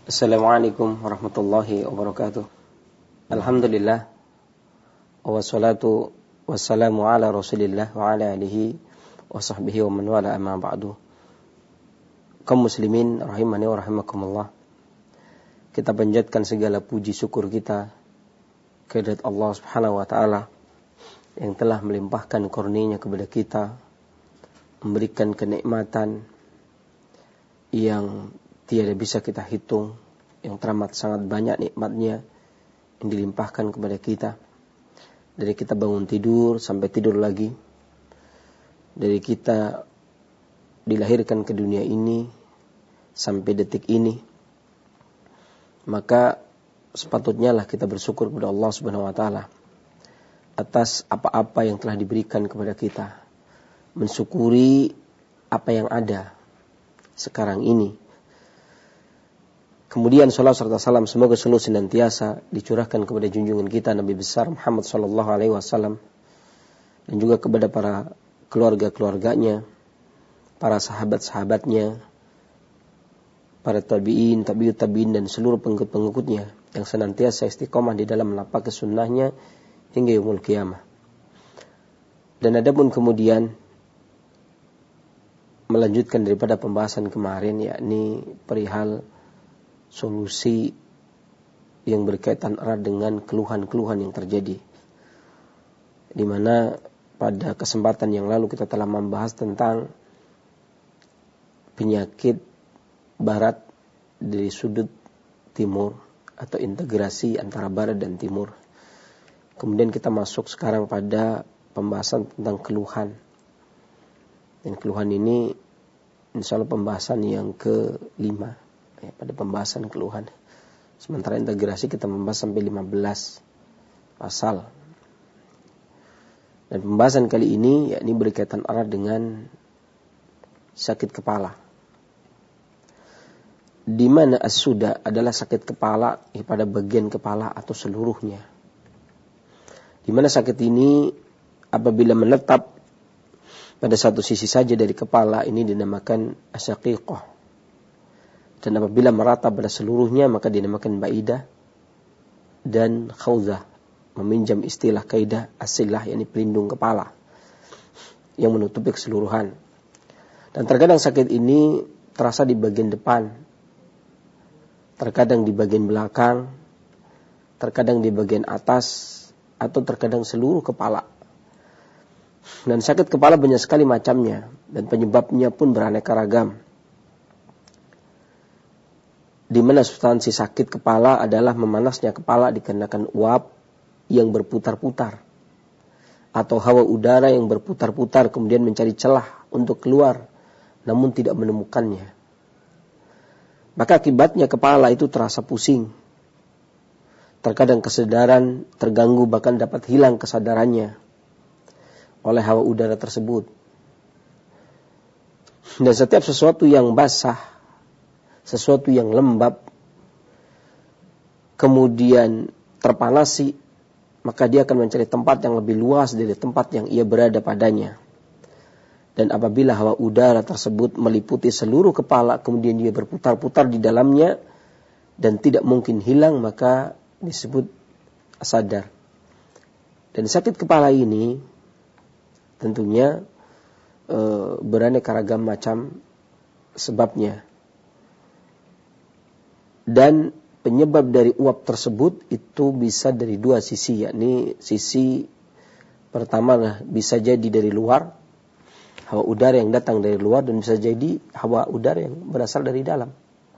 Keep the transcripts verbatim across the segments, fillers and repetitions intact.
Assalamualaikum warahmatullahi wabarakatuh. Alhamdulillah, wassalatu wassalamu ala rasulillah wa ala alihi wa sahbihi wa man wala amma ba'du. Kaum muslimin rahimani wa rahimakumullah, kita panjatkan segala puji syukur kita kehadirat Allah subhanahu wa ta'ala yang telah melimpahkan karunia-Nya kepada kita, memberikan kenikmatan yang tiada bisa kita hitung, yang teramat sangat banyak nikmatnya yang dilimpahkan kepada kita. Dari kita bangun tidur sampai tidur lagi, dari kita dilahirkan ke dunia ini sampai detik ini, maka sepatutnya lah kita bersyukur kepada Allah Subhanahu wa taala atas apa-apa yang telah diberikan kepada kita, mensyukuri apa yang ada sekarang ini. Kemudian salawat serta salam semoga selalu senantiasa dicurahkan kepada junjungan kita Nabi besar Muhammad sallallahu alaihi wasallam, dan juga kepada para keluarga-keluarganya, para sahabat-sahabatnya, para tabi'in, tabi'ut tabi'in, dan seluruh pengikut-pengikutnya yang senantiasa istiqomah di dalam menapaki sunnahnya hingga yaumul qiyamah. Dan adapun kemudian melanjutkan daripada pembahasan kemarin, yakni perihal solusi yang berkaitan erat dengan keluhan-keluhan yang terjadi, di mana pada kesempatan yang lalu kita telah membahas tentang penyakit barat dari sudut timur atau integrasi antara barat dan timur. Kemudian kita masuk sekarang pada pembahasan tentang keluhan, dan keluhan ini insyaallah pembahasan yang kelima ya, pada pembahasan keluhan. Sementara integrasi kita membahas sampai lima belas pasal. Dan pembahasan kali ini yakni berkaitan erat dengan sakit kepala, di mana as-suda adalah sakit kepala pada bagian kepala atau seluruhnya. Di mana sakit ini apabila menetap pada satu sisi saja dari kepala ini dinamakan asyaqiqah. Dan apabila merata pada seluruhnya maka dinamakan ba'idah dan khawzah, meminjam istilah kaidah asilah, yakni pelindung kepala yang menutupi keseluruhan. Dan terkadang sakit ini terasa di bagian depan, terkadang di bagian belakang, terkadang di bagian atas, atau terkadang seluruh kepala. Dan sakit kepala banyak sekali macamnya, dan penyebabnya pun beraneka ragam. Di mana substansi sakit kepala adalah memanasnya kepala dikarenakan uap yang berputar-putar, atau hawa udara yang berputar-putar kemudian mencari celah untuk keluar namun tidak menemukannya. Maka akibatnya kepala itu terasa pusing, terkadang kesadaran terganggu, bahkan dapat hilang kesadarannya oleh hawa udara tersebut. Dan setiap sesuatu yang basah, sesuatu yang lembab, kemudian terpanasi, maka dia akan mencari tempat yang lebih luas dari tempat yang ia berada padanya. Dan apabila hawa udara tersebut meliputi seluruh kepala, kemudian dia berputar-putar di dalamnya dan tidak mungkin hilang, maka disebut sadar. Dan sakit kepala ini tentunya e, beraneka ragam macam sebabnya. Dan penyebab dari uap tersebut itu bisa dari dua sisi, yakni sisi pertama lah, bisa jadi dari luar, hawa udara yang datang dari luar, dan bisa jadi hawa udara yang berasal dari dalam.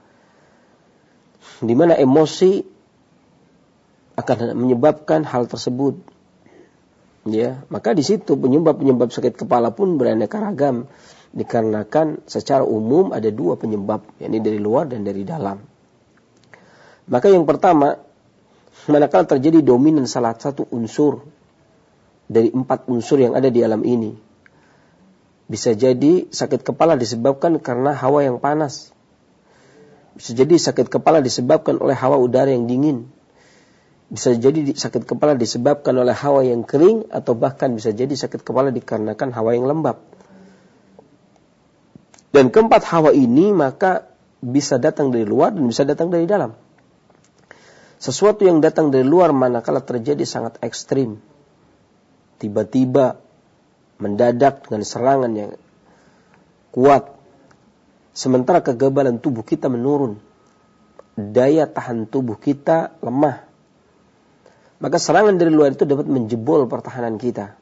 Di mana emosi akan menyebabkan hal tersebut. Ya, maka di situ penyebab-penyebab sakit kepala pun beraneka ragam, dikarenakan secara umum ada dua penyebab, yakni dari luar dan dari dalam. Maka yang pertama, manakala terjadi dominan salah satu unsur dari empat unsur yang ada di alam ini, bisa jadi sakit kepala disebabkan karena hawa yang panas, bisa jadi sakit kepala disebabkan oleh hawa udara yang dingin, bisa jadi sakit kepala disebabkan oleh hawa yang kering, atau bahkan bisa jadi sakit kepala dikarenakan hawa yang lembab. Dan keempat hawa ini maka bisa datang dari luar dan bisa datang dari dalam. Sesuatu yang datang dari luar manakala terjadi sangat ekstrim, tiba-tiba, mendadak dengan serangan yang kuat, sementara kekebalan tubuh kita menurun, daya tahan tubuh kita lemah, maka serangan dari luar itu dapat menjebol pertahanan kita.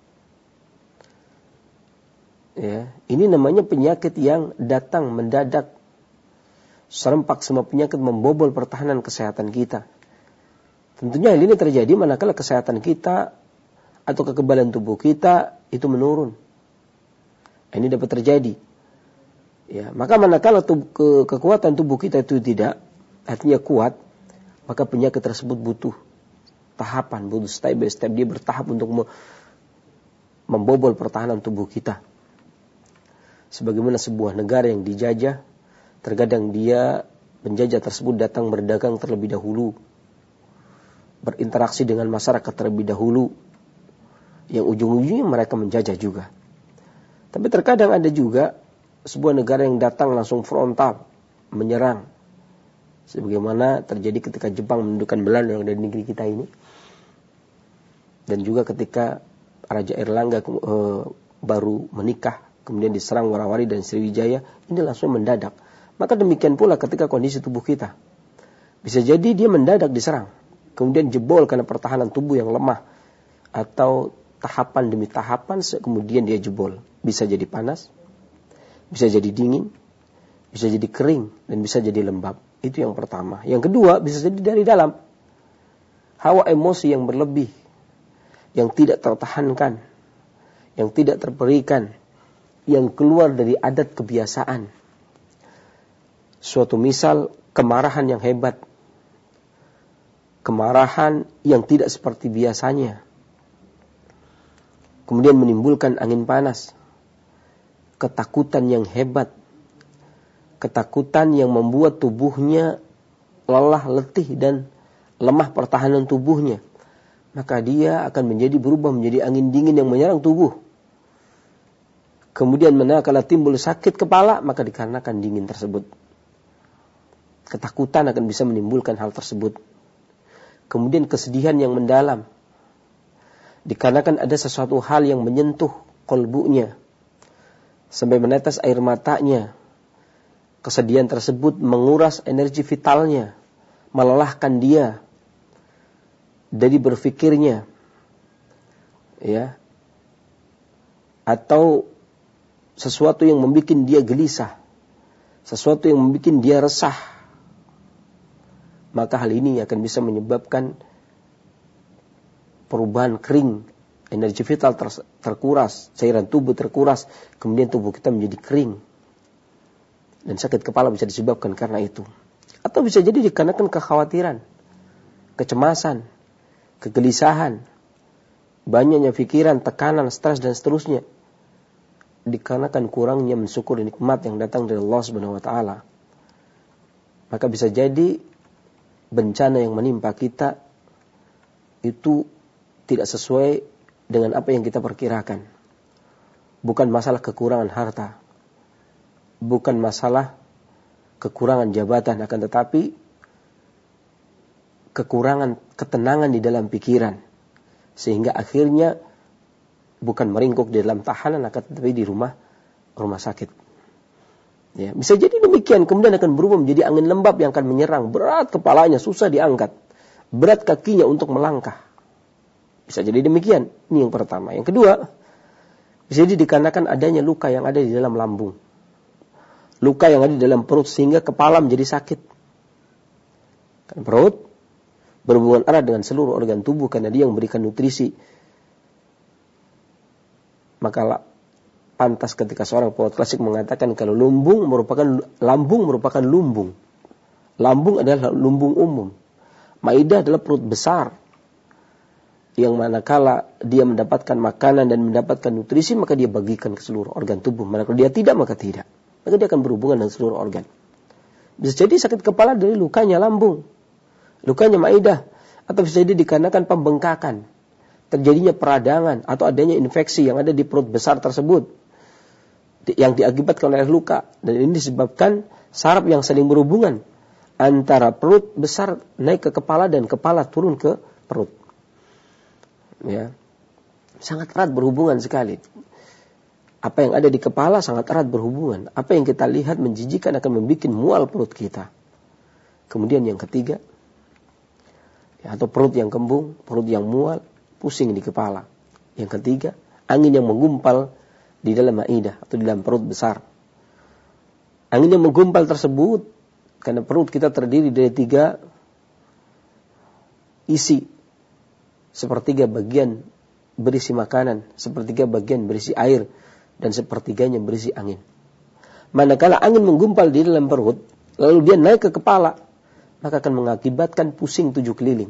Ya, ini namanya penyakit yang datang mendadak, serempak semua penyakit membobol pertahanan kesehatan kita. Tentunya hal ini terjadi manakala kesehatan kita atau kekebalan tubuh kita itu menurun. Ini dapat terjadi. Ya, maka manakala tubuh, ke, kekuatan tubuh kita itu tidak, artinya kuat, maka penyakit tersebut butuh tahapan, butuh step by step, dia bertahap untuk membobol pertahanan tubuh kita. Sebagaimana sebuah negara yang dijajah, terkadang dia penjajah tersebut datang berdagang terlebih dahulu, berinteraksi dengan masyarakat terlebih dahulu, yang ujung-ujungnya mereka menjajah juga. Tapi terkadang ada juga sebuah negara yang datang langsung frontal, menyerang. Sebagaimana terjadi ketika Jepang menundukkan Belanda dari negeri kita ini. Dan juga ketika Raja Airlangga e, baru menikah, kemudian diserang Warawari dan Sriwijaya, ini langsung mendadak. Maka demikian pula ketika kondisi tubuh kita. Bisa jadi dia mendadak diserang, kemudian jebol karena pertahanan tubuh yang lemah, atau tahapan demi tahapan kemudian dia jebol. Bisa jadi panas, bisa jadi dingin, bisa jadi kering, dan bisa jadi lembab. Itu yang pertama. Yang kedua, bisa jadi dari dalam. Hawa emosi yang berlebih, yang tidak tertahankan, yang tidak terperikan, yang keluar dari adat kebiasaan. Suatu misal, kemarahan yang hebat, kemarahan yang tidak seperti biasanya, kemudian menimbulkan angin panas, ketakutan yang hebat, ketakutan yang membuat tubuhnya lelah, letih, dan lemah pertahanan tubuhnya. Maka dia akan menjadi berubah menjadi angin dingin yang menyerang tubuh. Kemudian manakala timbul sakit kepala, maka dikarenakan dingin tersebut. Ketakutan akan bisa menimbulkan hal tersebut. Kemudian kesedihan yang mendalam, dikarenakan ada sesuatu hal yang menyentuh kolbunya, sampai menetes air matanya. Kesedihan tersebut menguras energi vitalnya, melelahkan dia dari berfikirnya, ya, atau sesuatu yang membuat dia gelisah, sesuatu yang membuat dia resah. Maka hal ini akan bisa menyebabkan perubahan kering, energi vital ter- terkuras, cairan tubuh terkuras, kemudian tubuh kita menjadi kering. Dan sakit kepala bisa disebabkan karena itu. Atau bisa jadi dikarenakan kekhawatiran, kecemasan, kegelisahan, banyaknya pikiran, tekanan, stres, dan seterusnya. Dikarenakan kurangnya mensyukuri nikmat yang datang dari Allah Subhanahu wa taala. Maka bisa jadi bencana yang menimpa kita itu tidak sesuai dengan apa yang kita perkirakan. Bukan masalah kekurangan harta, bukan masalah kekurangan jabatan, akan tetapi kekurangan ketenangan di dalam pikiran, sehingga akhirnya bukan meringkuk di dalam tahanan, akan tetapi di rumah rumah sakit. Ya, bisa jadi demikian, kemudian akan berubah menjadi angin lembab yang akan menyerang, berat kepalanya, susah diangkat, berat kakinya untuk melangkah. Bisa jadi demikian. Ini yang pertama. Yang kedua, bisa jadi dikarenakan adanya luka yang ada di dalam lambung, luka yang ada di dalam perut, sehingga kepala menjadi sakit. Kan perut berhubungan erat dengan seluruh organ tubuh karena dia yang memberikan nutrisi. Maka pantas ketika seorang perawi klasik mengatakan kalau lumbung merupakan lambung merupakan lumbung. Lambung adalah lumbung umum. Maidah adalah perut besar yang manakala dia mendapatkan makanan dan mendapatkan nutrisi, maka dia bagikan ke seluruh organ tubuh. Manakala dia tidak, maka tidak. Maka dia akan berhubungan dengan seluruh organ. Bisa jadi sakit kepala dari lukanya lambung, lukanya maidah, atau bisa jadi dikarenakan pembengkakan, terjadinya peradangan atau adanya infeksi yang ada di perut besar tersebut yang diakibatkan oleh luka, dan ini disebabkan saraf yang saling berhubungan antara perut besar naik ke kepala dan kepala turun ke perut. Ya. Sangat erat berhubungan sekali. Apa yang ada di kepala sangat erat berhubungan. Apa yang kita lihat menjijikan akan membuat mual perut kita. Kemudian yang ketiga, ya, atau perut yang kembung, perut yang mual, pusing di kepala. Yang ketiga, angin yang menggumpal di dalam maidah atau di dalam perut besar. Angin yang menggumpal tersebut karena perut kita terdiri dari tiga isi. Sepertiga bagian berisi makanan, sepertiga bagian berisi air, dan sepertiganya berisi angin. Manakala angin menggumpal di dalam perut, lalu dia naik ke kepala, maka akan mengakibatkan pusing tujuh keliling.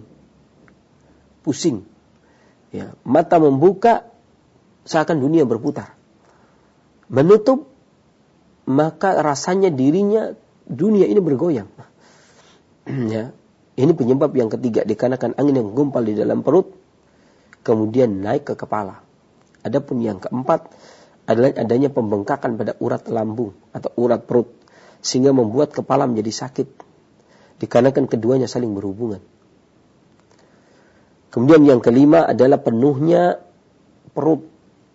Pusing. Ya, mata membuka, seakan dunia berputar. Menutup, maka rasanya dirinya dunia ini bergoyang. Ya, ini penyebab yang ketiga, dikarenakan angin yang menggumpal di dalam perut, kemudian naik ke kepala. Adapun yang keempat adalah adanya pembengkakan pada urat lambung atau urat perut, sehingga membuat kepala menjadi sakit, dikarenakan keduanya saling berhubungan. Kemudian yang kelima adalah penuhnya perut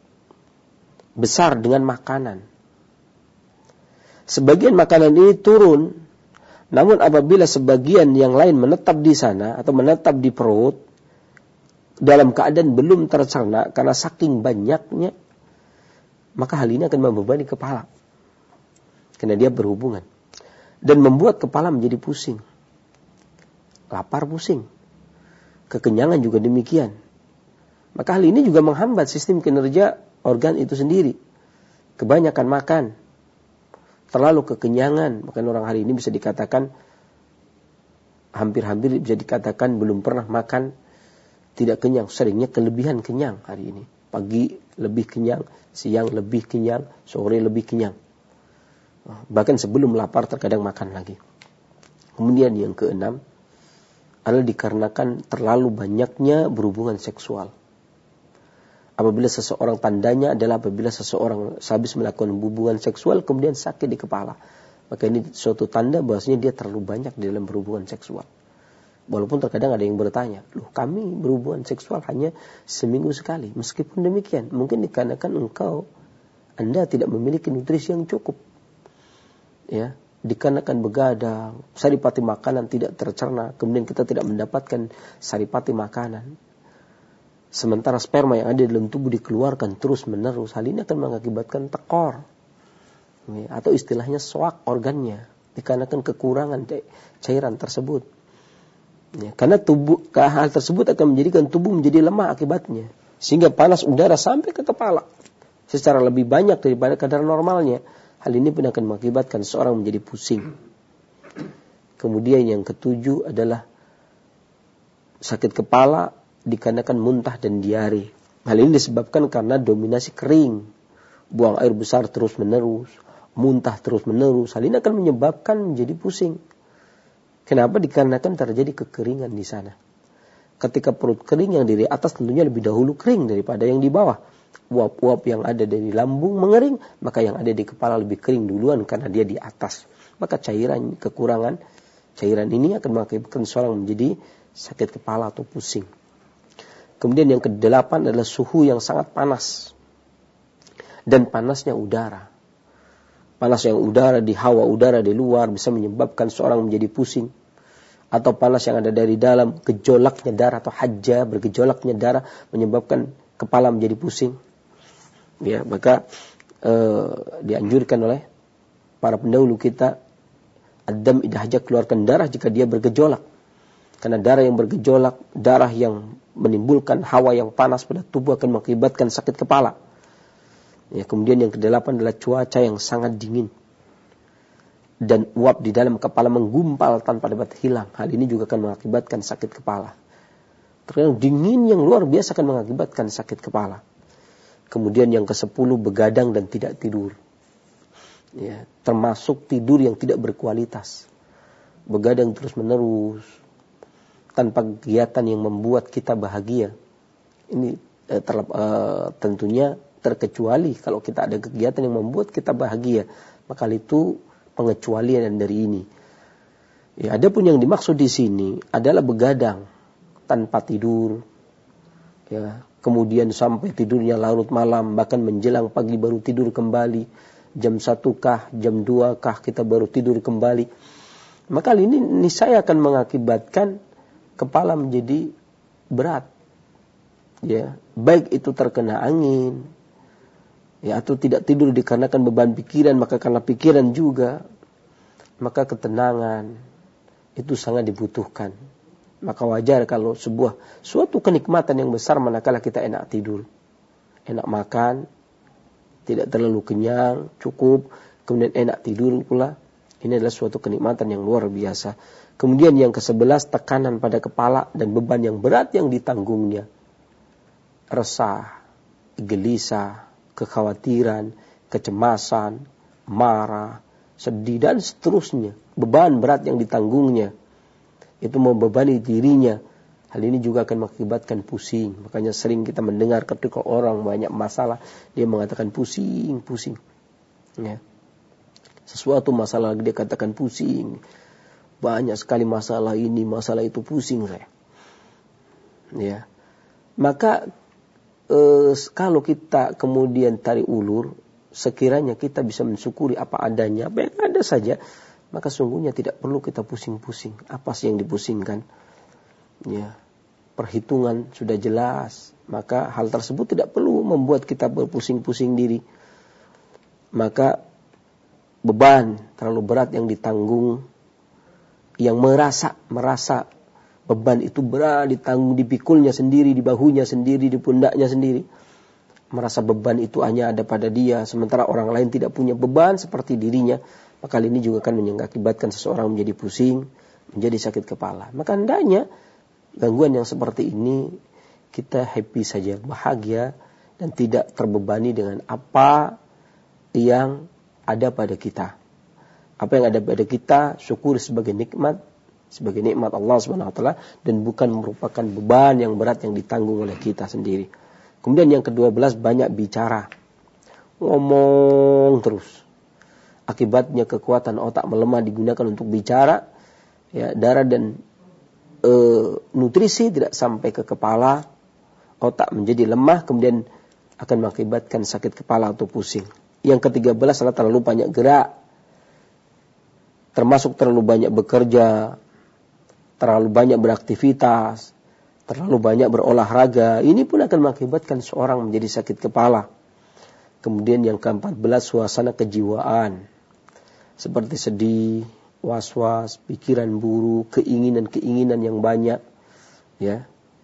besar dengan makanan. Sebagian makanan ini turun, namun apabila sebagian yang lain menetap di sana atau menetap di perut dalam keadaan belum tercerna karena saking banyaknya, maka hal ini akan membebani kepala karena dia berhubungan dan membuat kepala menjadi pusing. Lapar pusing, kekenyangan juga demikian. Maka hal ini juga menghambat sistem kinerja organ itu sendiri. Kebanyakan makan, terlalu kekenyangan, maka orang hari ini bisa dikatakan hampir-hampir bisa dikatakan belum pernah makan tidak kenyang, seringnya kelebihan kenyang hari ini. Pagi lebih kenyang, siang lebih kenyang, sore lebih kenyang. Bahkan sebelum lapar terkadang makan lagi. Kemudian yang keenam adalah dikarenakan terlalu banyaknya berhubungan seksual. Apabila seseorang, tandanya adalah apabila seseorang habis melakukan hubungan seksual kemudian sakit di kepala, maka ini suatu tanda bahwasanya dia terlalu banyak di dalam berhubungan seksual. Walaupun terkadang ada yang bertanya, loh kami berhubungan seksual hanya seminggu sekali. Meskipun demikian, mungkin dikarenakan engkau, Anda tidak memiliki nutrisi yang cukup. Ya, dikarenakan begadang, saripati makanan tidak tercerna, kemudian kita tidak mendapatkan saripati makanan. Sementara sperma yang ada dalam tubuh dikeluarkan terus menerus, hal ini akan mengakibatkan tekor, ya, atau istilahnya soak organnya, dikarenakan kekurangan cairan tersebut. Ya, karena tubuh hal tersebut akan menjadikan tubuh menjadi lemah akibatnya, sehingga panas udara sampai ke kepala secara lebih banyak daripada kadar normalnya. Hal ini pun akan mengakibatkan seorang menjadi pusing. Kemudian yang ketujuh adalah sakit kepala dikarenakan muntah dan diare. Hal ini disebabkan karena dominasi kering, buang air besar terus menerus, muntah terus menerus. Hal ini akan menyebabkan menjadi pusing. Kenapa? Dikarenakan terjadi kekeringan di sana. Ketika perut kering, yang dari atas tentunya lebih dahulu kering daripada yang di bawah. Uap-uap yang ada dari lambung mengering, maka yang ada di kepala lebih kering duluan karena dia di atas. Maka cairan kekurangan cairan ini akan mengakibatkan seorang menjadi sakit kepala atau pusing. Kemudian yang kedelapan adalah suhu yang sangat panas dan panasnya udara. Panasnya udara di hawa udara di luar bisa menyebabkan seorang menjadi pusing. Atau panas yang ada dari dalam, gejolaknya darah atau hajjah, bergejolaknya darah menyebabkan kepala menjadi pusing. Ya, maka eh, dianjurkan oleh para pendahulu kita, adam idahajah, keluarkan darah jika dia bergejolak. Karena darah yang bergejolak, darah yang menimbulkan hawa yang panas pada tubuh akan mengakibatkan sakit kepala. Ya, kemudian yang kedelapan adalah cuaca yang sangat dingin dan uap di dalam kepala menggumpal tanpa dapat hilang. Hal ini juga akan mengakibatkan sakit kepala. Terkadang dingin yang luar biasa akan mengakibatkan sakit kepala. Kemudian yang kesepuluh, begadang dan tidak tidur. Ya, termasuk tidur yang tidak berkualitas. Begadang terus menerus tanpa kegiatan yang membuat kita bahagia. Ini eh, terlep, eh, tentunya terkecuali kalau kita ada kegiatan yang membuat kita bahagia. Maka itu pengecualian dari ini. Ya, ada pun yang dimaksud di sini adalah begadang tanpa tidur, ya, kemudian sampai tidurnya larut malam, bahkan menjelang pagi baru tidur kembali, jam satu kah, jam dua kah kita baru tidur kembali. Maka ini niscaya akan mengakibatkan kepala menjadi berat, ya, baik itu terkena angin, ya, atau tidak tidur dikarenakan beban pikiran, maka karena pikiran juga, maka ketenangan itu sangat dibutuhkan. Maka wajar kalau sebuah suatu kenikmatan yang besar manakala kita enak tidur, enak makan, tidak terlalu kenyang, cukup, kemudian enak tidur pula. Ini adalah suatu kenikmatan yang luar biasa. Kemudian yang kesebelas, tekanan pada kepala dan beban yang berat yang ditanggungnya. Resah, gelisah, kekhawatiran, kecemasan, marah, sedih, dan seterusnya. Beban berat yang ditanggungnya. Itu membebani dirinya. Hal ini juga akan mengakibatkan pusing. Makanya sering kita mendengar ketika orang banyak masalah, dia mengatakan pusing, pusing. Ya. Sesuatu masalah dia katakan pusing. Banyak sekali masalah ini, masalah itu, pusing saya. Ya. Maka eh, kalau kita kemudian tarik ulur, sekiranya kita bisa mensyukuri apa adanya, apa yang ada saja, maka sungguhnya tidak perlu kita pusing-pusing. Apa sih yang dipusingkan? Ya, perhitungan sudah jelas. Maka hal tersebut tidak perlu membuat kita berpusing-pusing diri. Maka beban terlalu berat yang ditanggung, yang merasa merasa beban itu berat ditanggung, dipikulnya sendiri, di bahunya sendiri, di pundaknya sendiri, merasa beban itu hanya ada pada dia, sementara orang lain tidak punya beban seperti dirinya, maka hal ini juga akan mengakibatkan seseorang menjadi pusing, menjadi sakit kepala. Maka hendaknya gangguan yang seperti ini kita happy saja, bahagia, dan tidak terbebani dengan apa yang ada pada kita. Apa yang ada pada kita, syukur sebagai nikmat, sebagai nikmat Allah subhanahu wa taala, dan bukan merupakan beban yang berat yang ditanggung oleh kita sendiri. Kemudian yang kedua belas, banyak bicara, ngomong terus. Akibatnya kekuatan otak melemah digunakan untuk bicara, ya, darah dan e, nutrisi tidak sampai ke kepala, otak menjadi lemah, kemudian akan mengakibatkan sakit kepala atau pusing. Yang ketiga belas adalah terlalu banyak gerak, termasuk terlalu banyak bekerja, terlalu banyak beraktivitas, terlalu banyak berolahraga. Ini pun akan mengakibatkan seorang menjadi sakit kepala. Kemudian yang keempat belas, suasana kejiwaan, seperti sedih, was-was, pikiran buruk, keinginan-keinginan yang banyak, ya,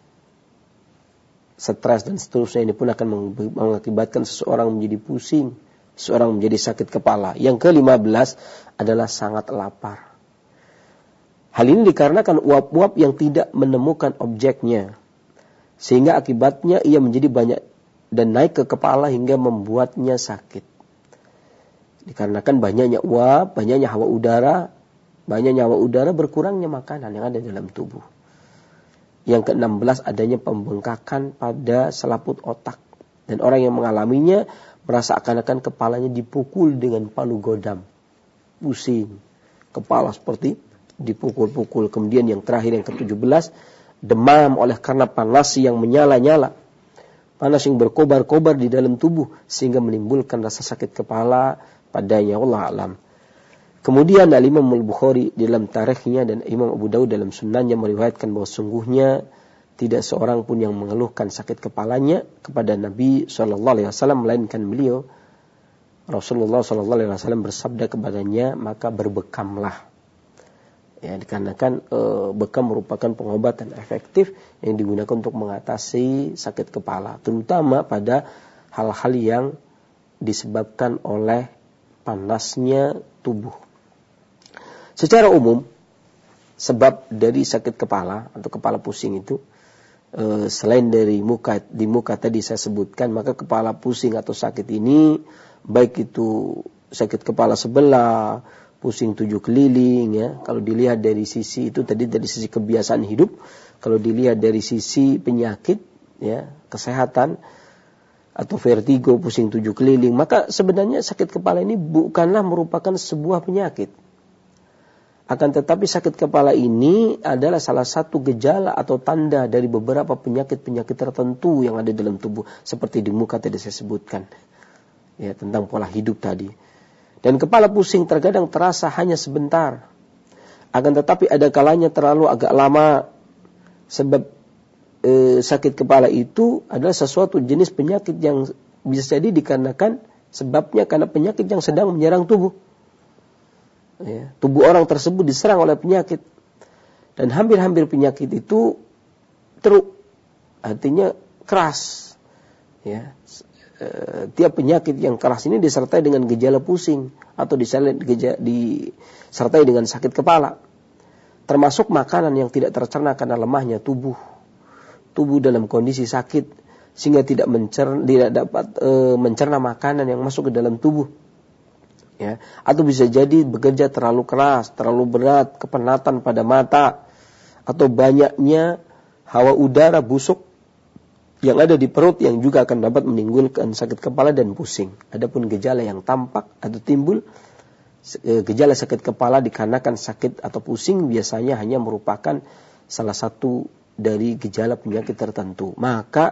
stres dan seterusnya. Ini pun akan mengakibatkan seseorang menjadi pusing, seseorang menjadi sakit kepala. Yang kelima belas adalah sangat lapar. Hal ini dikarenakan uap-uap yang tidak menemukan objeknya, sehingga akibatnya ia menjadi banyak dan naik ke kepala hingga membuatnya sakit. Dikarenakan banyaknya uap, banyaknya hawa udara, banyaknya hawa udara, berkurangnya makanan yang ada dalam tubuh. Yang keenam belas, adanya pembengkakan pada selaput otak. Dan orang yang mengalaminya merasa akan-akan kepalanya dipukul dengan palu godam. Pusing, kepala seperti dipukul-pukul. Kemudian yang terakhir, yang ketujuh belas, demam oleh karena panas yang menyala-nyala. Panas yang berkobar-kobar di dalam tubuh sehingga menimbulkan rasa sakit kepala padanya, wallahu a'lam. Kemudian Imam Al-Bukhari dalam tarikhnya dan Imam Abu Daud dalam sunnahnya meriwayatkan bahwa sungguhnya tidak seorang pun yang mengeluhkan sakit kepalanya kepada Nabi shallallahu alaihi wasallam, melainkan beliau Rasulullah shallallahu alaihi wasallam bersabda kepadanya, maka berbekamlah. Ya, dikarenakan e, bekam merupakan pengobatan efektif yang digunakan untuk mengatasi sakit kepala, terutama pada hal-hal yang disebabkan oleh panasnya tubuh. Secara umum, sebab dari sakit kepala atau kepala pusing itu, e, selain dari muka di muka tadi saya sebutkan, maka kepala pusing atau sakit ini, baik itu sakit kepala sebelah, pusing tujuh keliling, ya. Kalau dilihat dari sisi itu tadi dari sisi kebiasaan hidup, kalau dilihat dari sisi penyakit, ya, kesehatan, atau vertigo, pusing tujuh keliling, maka sebenarnya sakit kepala ini bukanlah merupakan sebuah penyakit. Akan tetapi sakit kepala ini adalah salah satu gejala atau tanda dari beberapa penyakit-penyakit tertentu yang ada dalam tubuh. Seperti di muka tadi saya sebutkan. Ya, tentang pola hidup tadi. Dan kepala pusing terkadang terasa hanya sebentar. Akan tetapi ada kalanya terlalu agak lama. Sebab eh, sakit kepala itu adalah sesuatu jenis penyakit yang bisa jadi dikarenakan sebabnya karena penyakit yang sedang menyerang tubuh. Ya, tubuh orang tersebut diserang oleh penyakit. Dan hampir-hampir penyakit itu teruk, artinya keras. Ya, e, tiap penyakit yang keras ini disertai dengan gejala pusing atau disertai dengan sakit kepala. Termasuk makanan yang tidak tercerna karena lemahnya tubuh. Tubuh dalam kondisi sakit sehingga tidak mencerna, tidak dapat e, mencerna makanan yang masuk ke dalam tubuh. Ya, atau bisa jadi bekerja terlalu keras, terlalu berat, kepenatan pada mata, atau banyaknya hawa udara busuk yang ada di perut yang juga akan dapat menimbulkan sakit kepala dan pusing. Adapun gejala yang tampak atau timbul, gejala sakit kepala dikarenakan sakit atau pusing biasanya hanya merupakan salah satu dari gejala penyakit tertentu. Maka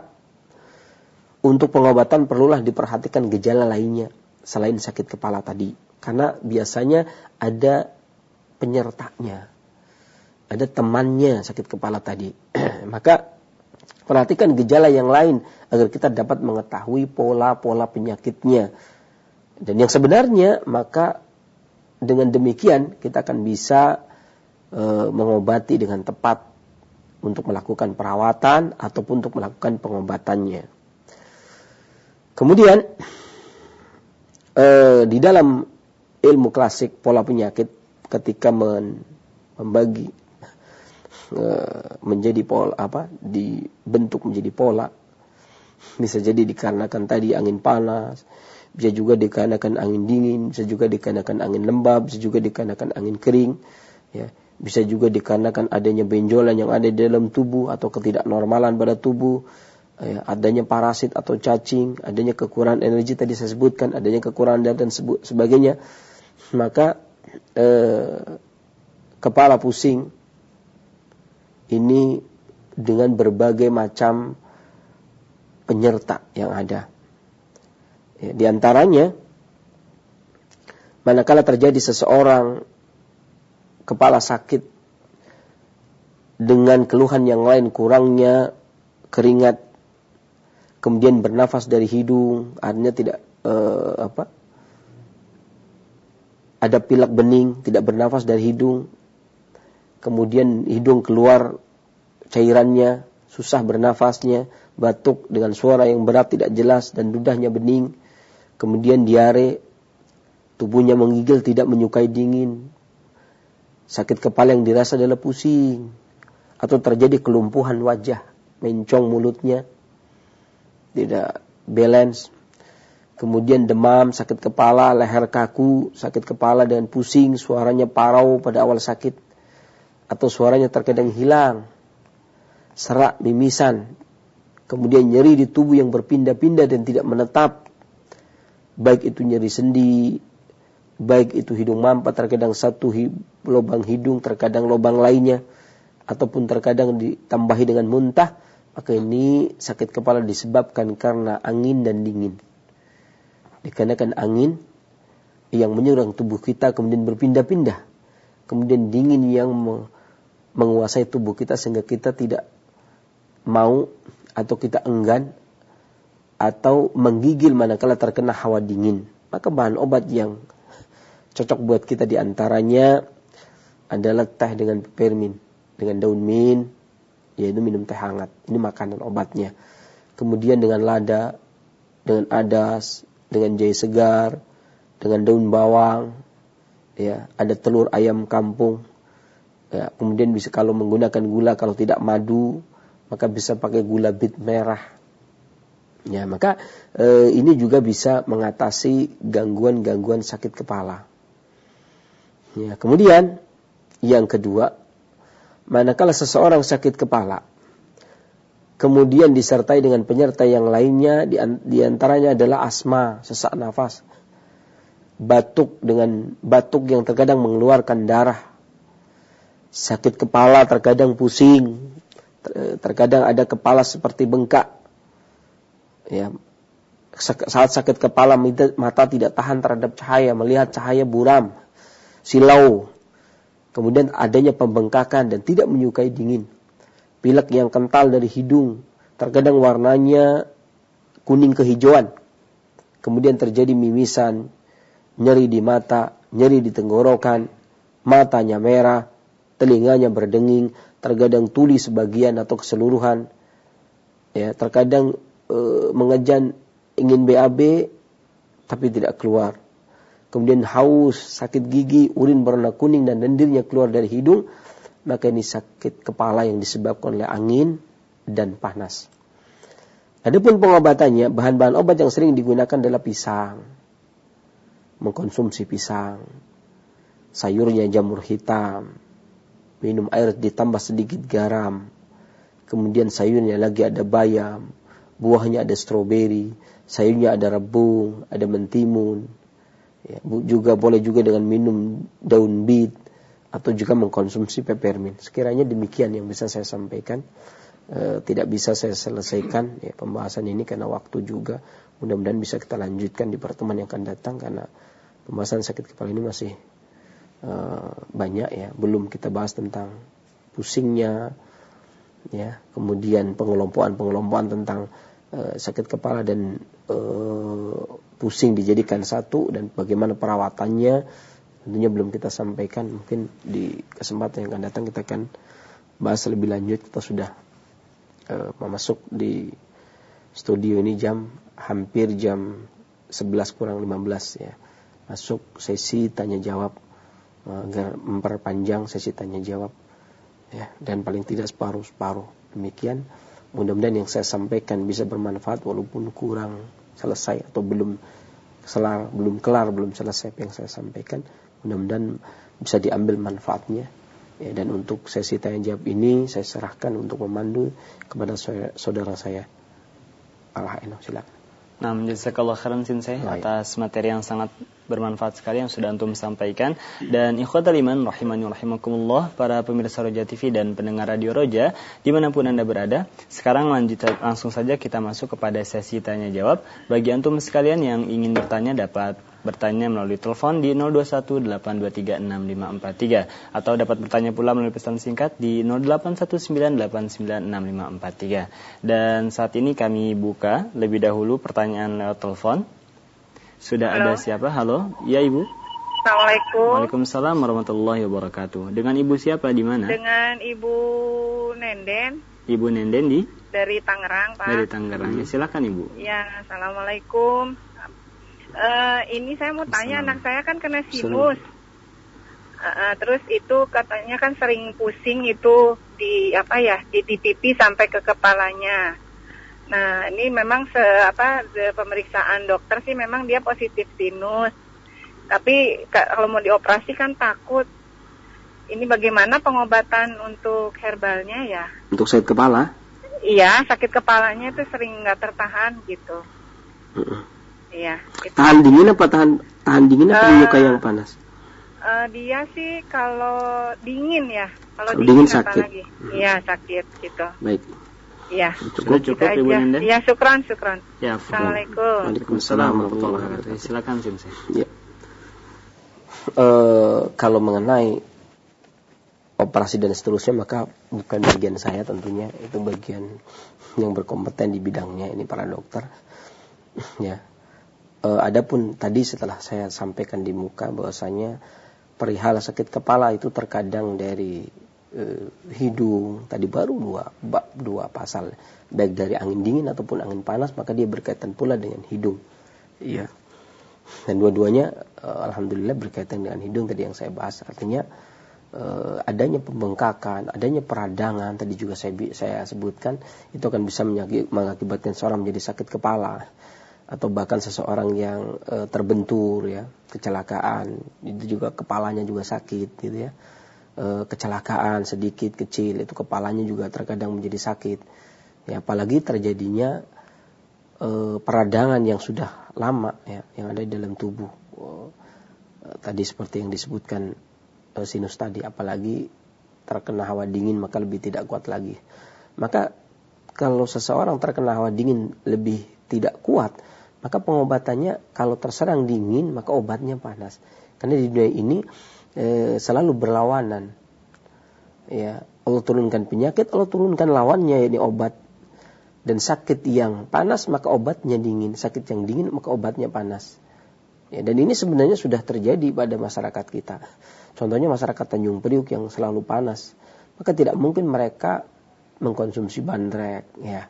untuk pengobatan perlulah diperhatikan gejala lainnya selain sakit kepala tadi. Karena biasanya ada penyertanya. Ada temannya sakit kepala tadi. Maka perhatikan gejala yang lain agar kita dapat mengetahui pola-pola penyakitnya. Dan yang sebenarnya maka dengan demikian kita akan bisa e, mengobati dengan tepat untuk melakukan perawatan ataupun untuk melakukan pengobatannya. Kemudian Uh, di dalam ilmu klasik pola penyakit ketika men, membagi uh, menjadi pola apa dibentuk menjadi pola, bisa jadi dikarenakan tadi angin panas, bisa juga dikarenakan angin dingin, bisa juga dikarenakan angin lembab, bisa juga dikarenakan angin kering, ya, bisa juga dikarenakan adanya benjolan yang ada di dalam tubuh atau ketidaknormalan pada tubuh. Ya, adanya parasit atau cacing, adanya kekurangan energi tadi saya sebutkan, adanya kekurangan darah dan sebagainya, maka eh, kepala pusing ini dengan berbagai macam penyerta yang ada. Ya, di antaranya, manakala terjadi seseorang kepala sakit dengan keluhan yang lain, kurangnya keringat, kemudian bernafas dari hidung, artinya tidak uh, apa? Ada pilek bening, tidak bernafas dari hidung. Kemudian hidung keluar cairannya, susah bernafasnya, batuk dengan suara yang berat tidak jelas dan ludahnya bening. Kemudian diare, tubuhnya menggigil tidak menyukai dingin. Sakit kepala yang dirasa adalah pusing, atau terjadi kelumpuhan wajah, mencong mulutnya, tidak balance, kemudian demam, sakit kepala, leher kaku, sakit kepala dan pusing, suaranya parau pada awal sakit, atau suaranya terkadang hilang, serak, mimisan, kemudian nyeri di tubuh yang berpindah-pindah dan tidak menetap, baik itu nyeri sendi, baik itu hidung mampet, terkadang satu hi- lubang hidung, terkadang lubang lainnya, ataupun terkadang ditambahi dengan muntah. Maka ini sakit kepala disebabkan karena angin dan dingin. Dikarenakan angin yang menyerang tubuh kita kemudian berpindah-pindah. Kemudian dingin yang menguasai tubuh kita sehingga kita tidak mau atau kita enggan atau menggigil manakala terkena hawa dingin. Maka bahan obat yang cocok buat kita diantaranya adalah teh dengan peppermint, dengan daun mint, yaitu minum teh hangat. Ini makanan obatnya. Kemudian dengan lada, dengan adas, dengan jahe segar, dengan daun bawang, ya, ada telur ayam kampung. Ya, kemudian bisa kalau menggunakan gula, kalau tidak madu, maka bisa pakai gula bit merah. Ya, maka e, ini juga bisa mengatasi gangguan-gangguan sakit kepala. Ya, kemudian yang kedua, manakala seseorang sakit kepala, kemudian disertai dengan penyerta yang lainnya, di antaranya adalah asma, sesak nafas, batuk dengan batuk yang terkadang mengeluarkan darah, sakit kepala, terkadang pusing, terkadang ada kepala seperti bengkak. Ya, saat sakit kepala mata tidak tahan terhadap cahaya, melihat cahaya buram, silau. Kemudian adanya pembengkakan dan tidak menyukai dingin. Pilek yang kental dari hidung, terkadang warnanya kuning kehijauan. Kemudian terjadi mimisan, nyeri di mata, nyeri di tenggorokan, matanya merah, telinganya berdenging, terkadang tuli sebagian atau keseluruhan. Ya, terkadang e, mengejan ingin B A B tapi tidak keluar. Kemudian haus, sakit gigi, urin berwarna kuning dan lendirnya keluar dari hidung. Maka ini sakit kepala yang disebabkan oleh angin dan panas. Adapun pengobatannya, bahan-bahan obat yang sering digunakan adalah pisang. Mengkonsumsi pisang, sayurnya jamur hitam, minum air ditambah sedikit garam, kemudian sayurnya lagi ada bayam, buahnya ada stroberi, sayurnya ada rebung, ada mentimun. Ya, juga boleh juga dengan minum daun bit, atau juga mengkonsumsi peppermint. Sekiranya demikian yang bisa saya sampaikan. E, tidak bisa saya selesaikan ya, pembahasan ini karena waktu juga. Mudah-mudahan bisa kita lanjutkan di pertemuan yang akan datang, karena pembahasan sakit kepala ini masih e, banyak ya. Belum kita bahas tentang pusingnya, ya, kemudian pengelompokan-pengelompokan tentang e, sakit kepala dan e, pusing dijadikan satu, dan bagaimana perawatannya. Tentunya belum kita sampaikan. Mungkin di kesempatan yang akan datang kita akan bahas lebih lanjut. Kita sudah uh, masuk di studio ini jam hampir jam sebelas kurang lima belas ya. Masuk sesi tanya jawab, uh, agar memperpanjang sesi tanya jawab ya, dan paling tidak separuh-separuh. Demikian, mudah-mudahan yang saya sampaikan bisa bermanfaat walaupun kurang selesai atau belum kelar, belum kelar, belum selesai apa yang saya sampaikan. Mudah-mudahan bisa diambil manfaatnya ya, dan untuk sesi tanya jawab ini saya serahkan untuk memandu kepada saudara saya Al-Haino. Silakan. Nah, jazakallahu khairan Sensei atas materi yang sangat bermanfaat sekali yang sudah antum sampaikan. Dan ikhwatal iman rahimani rahimakumullah, para pemirsa Roja T V dan pendengar Radio Roja dimanapun Anda berada, sekarang lanjut langsung saja kita masuk kepada sesi tanya jawab. Bagi antum sekalian yang ingin bertanya dapat bertanya melalui telepon di nol dua satu delapan dua tiga enam lima empat tiga atau dapat bertanya pula melalui pesan singkat di nol delapan satu sembilan delapan sembilan enam lima empat tiga. Dan saat ini kami buka lebih dahulu pertanyaan lewat telepon. Sudah Halo. Ada siapa? Halo, ya Ibu. Assalamualaikum. Waalaikumsalam warahmatullahi wabarakatuh. Dengan Ibu siapa, di mana? Dengan Ibu Nenden. Ibu Nenden di? Dari Tangerang, Pak. Dari Tangerang. Ya, silakan Ibu. Ya, assalamualaikum. Uh, ini saya mau tanya, anak saya kan kena sinus. Uh, uh, terus itu katanya kan sering pusing itu di apa ya, di, di pipi sampai ke kepalanya. Nah, ini memang se apa pemeriksaan dokter sih memang dia positif sinus. Tapi kalau mau dioperasi kan takut. Ini bagaimana pengobatan untuk herbalnya ya? Untuk sakit kepala? Iya, sakit kepalanya itu sering nggak tertahan gitu. Uh-uh. Iya. Itu. Tahan dingin apa tahan tahan dingin apa uh, muka yang panas? Uh, dia sih kalau dingin ya. Kalau dingin, dingin sakit. Iya hmm. sakit gitu. Baik. Iya. Cukup cukup Ibu Nenda. Iya, syukran syukran. Ya, Assalamualaikum. Waalaikumsalam warahmatullahi wabarakatuh. Silakan Sensei. Ya. Uh, kalau mengenai operasi dan seterusnya maka bukan bagian saya tentunya, itu bagian yang berkompeten di bidangnya, ini para dokter. Ya. Uh, adapun tadi setelah saya sampaikan di muka bahwasanya perihal sakit kepala itu terkadang dari uh, hidung, tadi baru dua bab dua pasal, baik dari angin dingin ataupun angin panas, maka dia berkaitan pula dengan hidung. Iya. Dan dua-duanya uh, alhamdulillah berkaitan dengan hidung tadi yang saya bahas. Artinya uh, adanya pembengkakan, adanya peradangan tadi juga saya saya sebutkan, itu akan bisa mengakibatkan seorang menjadi sakit kepala. Atau bahkan seseorang yang e, terbentur ya, kecelakaan, itu juga kepalanya juga sakit gitu ya. E, kecelakaan sedikit kecil itu kepalanya juga terkadang menjadi sakit. Ya, apalagi terjadinya e, peradangan yang sudah lama ya, yang ada di dalam tubuh. E, tadi seperti yang disebutkan e, sinus tadi, apalagi terkena hawa dingin maka lebih tidak kuat lagi. Maka kalau seseorang terkena hawa dingin lebih tidak kuat, maka pengobatannya kalau terserang dingin maka obatnya panas. Karena di dunia ini e, selalu berlawanan. Ya, Allah turunkan penyakit, Allah turunkan lawannya, yakni obat. Dan sakit yang panas maka obatnya dingin, sakit yang dingin maka obatnya panas. Ya, dan ini sebenarnya sudah terjadi pada masyarakat kita. Contohnya masyarakat Tanjung Priuk yang selalu panas, maka tidak mungkin mereka mengkonsumsi bandrek. Ya,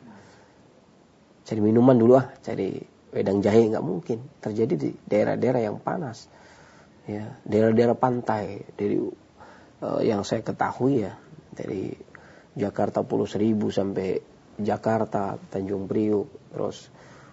cari minuman dulu ah, cari wedang jahe, nggak mungkin. Terjadi di daerah-daerah yang panas. Ya, daerah-daerah pantai dari uh, yang saya ketahui ya, dari Jakarta Pulau Seribu sampai Jakarta, Tanjung Priuk, terus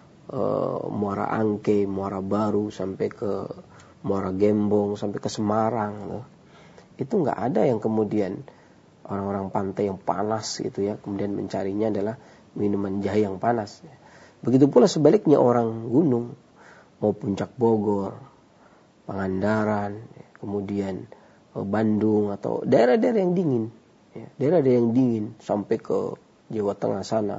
uh, Muara Angke, Muara Baru, sampai ke Muara Gembong, sampai ke Semarang. Loh. Itu nggak ada yang kemudian orang-orang pantai yang panas gitu ya, kemudian mencarinya adalah minuman jahe yang panas. Begitu pula sebaliknya orang gunung, mau Puncak Bogor, Pangandaran, kemudian uh, Bandung atau daerah-daerah yang dingin, ya, daerah-daerah yang dingin sampai ke Jawa Tengah sana,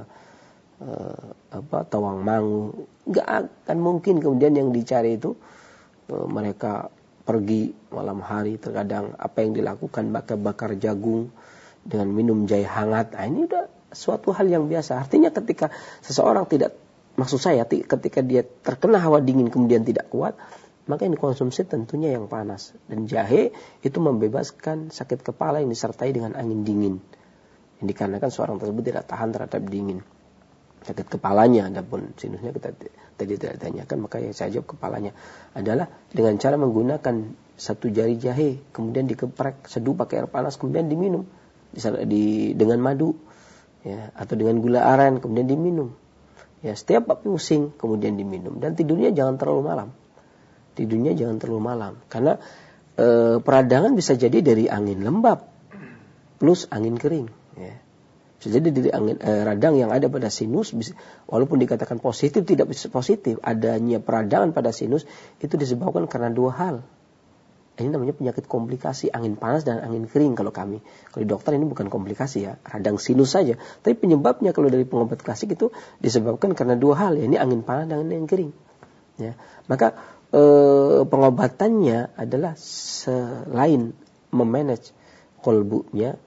uh, apa Tawangmangu, nggak akan mungkin kemudian yang dicari itu uh, mereka pergi malam hari, terkadang apa yang dilakukan bakar-bakar jagung dengan minum jahe hangat. Nah, ini udah suatu hal yang biasa. Artinya ketika seseorang tidak, maksud saya ketika dia terkena hawa dingin kemudian tidak kuat, maka yang dikonsumsi tentunya yang panas. Dan jahe itu membebaskan sakit kepala yang disertai dengan angin dingin. Yang dikarenakan seorang tersebut tidak tahan terhadap dingin. Sakit kepalanya, adapun sinusnya kita tadi tidak tanyakan, maka yang saya jawab kepalanya adalah dengan cara menggunakan satu jari jahe, kemudian dikeprek, seduh pakai air panas, kemudian diminum di, di, dengan madu, ya, atau dengan gula aren, kemudian diminum. Ya, setiap pusing, kemudian diminum. Dan tidurnya jangan terlalu malam. Tidurnya jangan terlalu malam, karena e, peradangan bisa jadi dari angin lembab plus angin kering. Ya. Bisa jadi dari angin eh, radang yang ada pada sinus, bisa, walaupun dikatakan positif tidak positif, adanya peradangan pada sinus itu disebabkan karena dua hal. Ini namanya penyakit komplikasi, angin panas dan angin kering kalau kami. Kalau di dokter ini bukan komplikasi ya, radang sinus saja. Tapi penyebabnya kalau dari pengobat klasik itu disebabkan karena dua hal, ya, ini angin panas dan angin kering. Ya. Maka eh, pengobatannya adalah selain memanage kolbunya,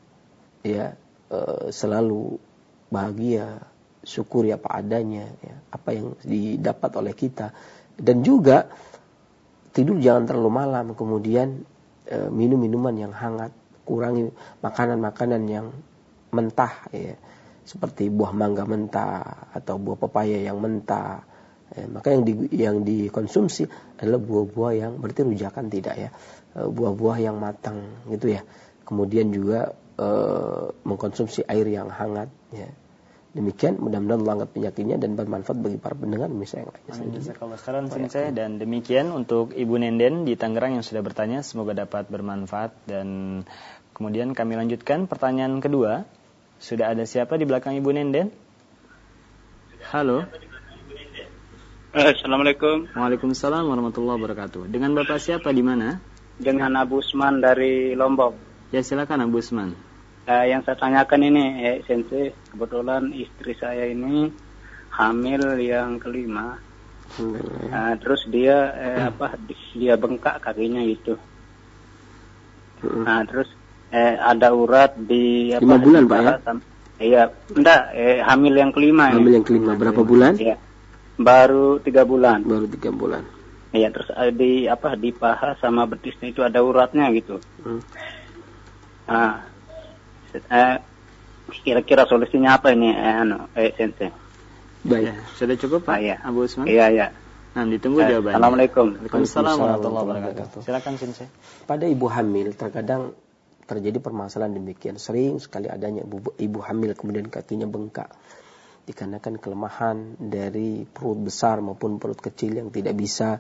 ya, e, selalu bahagia, syukuri apa adanya, ya, apa yang didapat oleh kita, dan juga tidur jangan terlalu malam, kemudian e, minum minuman yang hangat, kurangi makanan-makanan yang mentah, ya, seperti buah mangga mentah atau buah pepaya yang mentah. E, maka yang di, yang dikonsumsi adalah buah-buah yang berarti rujakan tidak ya, e, buah-buah yang matang gitu ya. Kemudian juga Uh, mengkonsumsi air yang hangat, ya. Demikian, mudah-mudahan Allah angkat penyakitnya dan bermanfaat bagi para pendengar misalnya yang lainnya. Saya dan demikian untuk Ibu Nenden di Tangerang yang sudah bertanya, semoga dapat bermanfaat. Dan kemudian kami lanjutkan pertanyaan kedua. Sudah ada siapa di belakang Ibu Nenden? Halo. Assalamualaikum. Waalaikumsalam warahmatullahi wabarakatuh. Dengan Bapak siapa di mana? Dengan Abu Usman dari Lombok. Ya, silakan Abu Usman. Uh, yang saya tanyakan ini, eh, Sensei, kebetulan istri saya ini hamil yang kelima. Hmm. Uh, terus dia eh, hmm. apa? Dia bengkak kakinya gitu. Hmm. Nah, terus eh, ada urat di apa? Lima bulan Pak ya? Iya, enggak. Eh, hamil yang kelima. Hamil ini. yang kelima berapa bulan? Iya, baru tiga bulan. Baru tiga bulan. Iya, terus di apa? Di paha sama betisnya itu ada uratnya gitu. Hmm. Ah, eh, kira-kira solusinya apa ini, eh, anu, eh, Sensei? Baik, ya, sudah cukup Pak, ah, ya. Abu Usman? Iya, iya. Nah, ditunggu eh, jawabannya. Assalamualaikum. Waalaikumsalam warahmatullahi wabarakatuh. Silakan Sensei. Pada ibu hamil terkadang terjadi permasalahan demikian. Sering sekali adanya ibu, ibu hamil kemudian kakinya bengkak. Dikarenakan kelemahan dari perut besar maupun perut kecil yang tidak bisa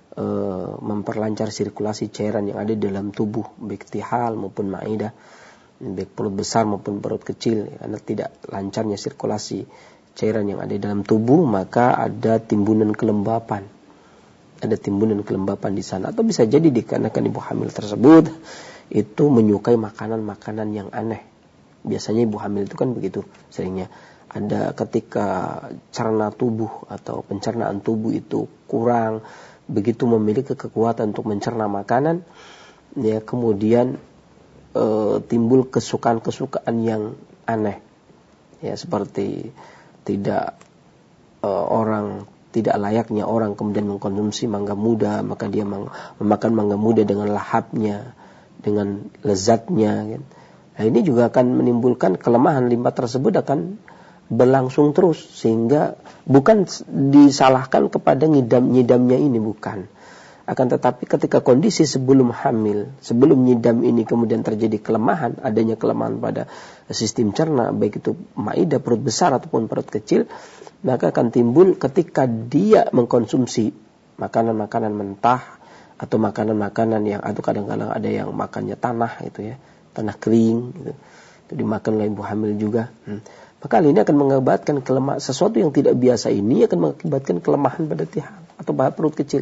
memperlancar sirkulasi cairan yang ada di dalam tubuh, baik tihal maupun maidah. baik perut besar maupun perut kecil, karena tidak lancarnya sirkulasi cairan yang ada dalam tubuh, maka ada timbunan kelembapan. Ada timbunan kelembapan di sana. Atau bisa jadi dikarenakan ibu hamil tersebut itu menyukai makanan-makanan yang aneh. Biasanya ibu hamil itu kan begitu seringnya. Ada ketika cerna tubuh atau pencernaan tubuh itu kurang, begitu memiliki kekuatan untuk mencerna makanan, ya kemudian e, timbul kesukaan-kesukaan yang aneh. Ya seperti tidak e, orang tidak layaknya orang kemudian mengkonsumsi mangga muda, maka dia memakan mangga muda dengan lahapnya, dengan lezatnya. Nah, ini juga akan menimbulkan kelemahan limpa tersebut akan berlangsung terus, sehingga bukan disalahkan kepada nyidam-nyidamnya ini, bukan. Akan tetapi ketika kondisi sebelum hamil, sebelum nyidam ini kemudian terjadi kelemahan, adanya kelemahan pada sistem cerna, baik itu maida, perut besar ataupun perut kecil, maka akan timbul ketika dia mengkonsumsi makanan-makanan mentah atau makanan-makanan yang, atau kadang-kadang ada yang makannya tanah gitu ya, tanah kering gitu, itu dimakan oleh ibu hamil juga. Hmm. Maka hal ini akan mengakibatkan kelemah, sesuatu yang tidak biasa ini akan mengakibatkan kelemahan pada tihan atau pada perut kecil.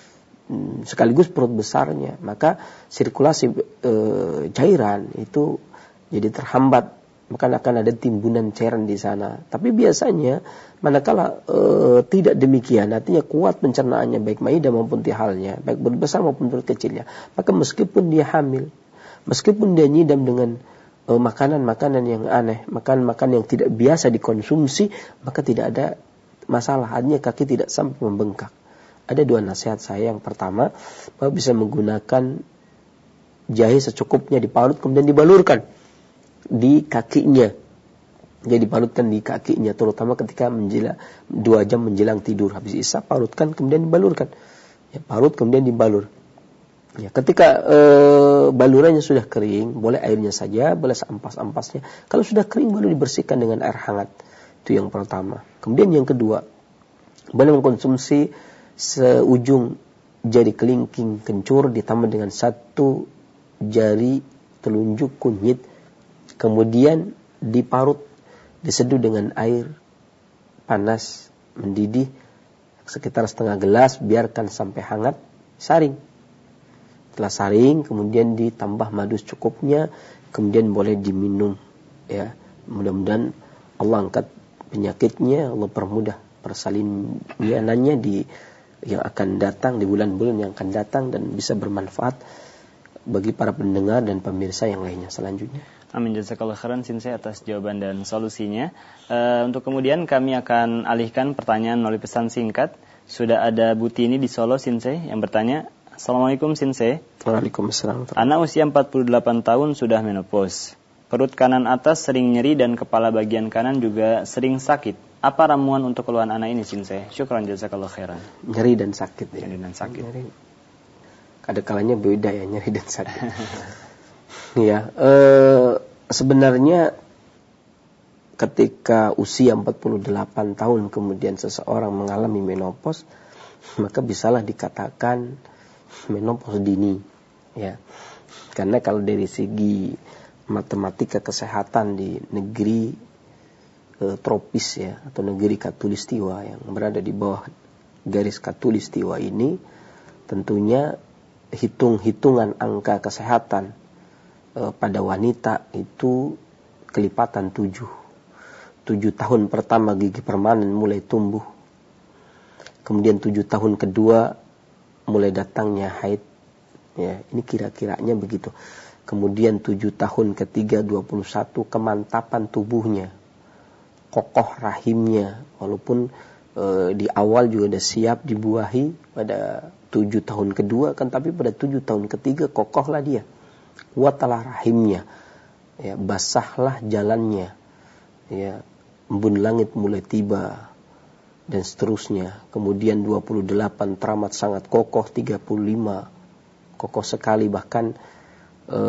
Sekaligus perut besarnya, maka sirkulasi e, cairan itu jadi terhambat, maka akan ada timbunan cairan di sana. Tapi biasanya manakala e, tidak demikian, artinya kuat pencernaannya baik maida maupun tihalnya, baik perut besar maupun perut kecilnya, maka meskipun dia hamil, meskipun dia nyidam dengan e, makanan-makanan yang aneh, makanan-makanan yang tidak biasa dikonsumsi, maka tidak ada masalah, artinya kaki tidak sampai membengkak. Ada dua nasihat saya. Yang pertama, bahwa bisa menggunakan jahe secukupnya diparut kemudian dibalurkan di kakinya. Jadi diparutkan di kakinya, terutama ketika menjelang dua jam menjelang tidur. Habis isya parutkan kemudian dibalurkan. Ya, parut kemudian dibalur. Ya, ketika e, balurannya sudah kering, boleh airnya saja, boleh seampas-ampasnya. Kalau sudah kering baru dibersihkan dengan air hangat. Itu yang pertama. Kemudian yang kedua, boleh mengkonsumsi seujung jari kelingking kencur ditambah dengan satu jari telunjuk kunyit, kemudian diparut, diseduh dengan air panas mendidih sekitar setengah gelas, biarkan sampai hangat, saring. Setelah saring kemudian ditambah madu secukupnya, kemudian boleh diminum. Ya, mudah-mudahan Allah angkat penyakitnya, Allah permudah persalinannya di yang akan datang, di bulan-bulan yang akan datang, dan bisa bermanfaat bagi para pendengar dan pemirsa yang lainnya selanjutnya. Amin, jazakallah khairan Sensei atas jawaban dan solusinya. Uh, untuk kemudian kami akan alihkan pertanyaan melalui pesan singkat. Sudah ada Bu Tini di Solo Sensei yang bertanya, Assalamualaikum Sensei. Waalaikumsalam. Anak usia empat puluh delapan tahun sudah menopause. Perut kanan atas sering nyeri dan kepala bagian kanan juga sering sakit. Apa ramuan untuk keluhan anak ini Sensei? Syukran jazakallah khairan. Nyeri dan sakit ya. Nyeri dan sakit. Nyeri. Ada kalanya beda ya nyeri dan sakit. Ya, eh, sebenarnya ketika usia empat puluh delapan tahun kemudian seseorang mengalami menopause, maka bisalah dikatakan menopause dini. Ya. Karena kalau dari segi matematika kesehatan di negeri tropis ya, atau negeri khatulistiwa yang berada di bawah garis khatulistiwa ini, tentunya hitung-hitungan angka kesehatan e, pada wanita itu kelipatan tujuh. Tujuh tahun pertama gigi permanen mulai tumbuh. Kemudian tujuh tahun kedua mulai datangnya haid. Ya, ini kira-kiranya begitu. Kemudian tujuh tahun ketiga dua puluh satu kemantapan tubuhnya, kokoh rahimnya, walaupun e, di awal juga sudah siap dibuahi pada tujuh tahun kedua, kan tapi pada tujuh tahun ketiga kokohlah dia, kuatlah rahimnya, ya, basahlah jalannya, ya, embun langit mulai tiba dan seterusnya. Kemudian dua puluh delapan teramat sangat kokoh, tiga puluh lima kokoh sekali, bahkan e,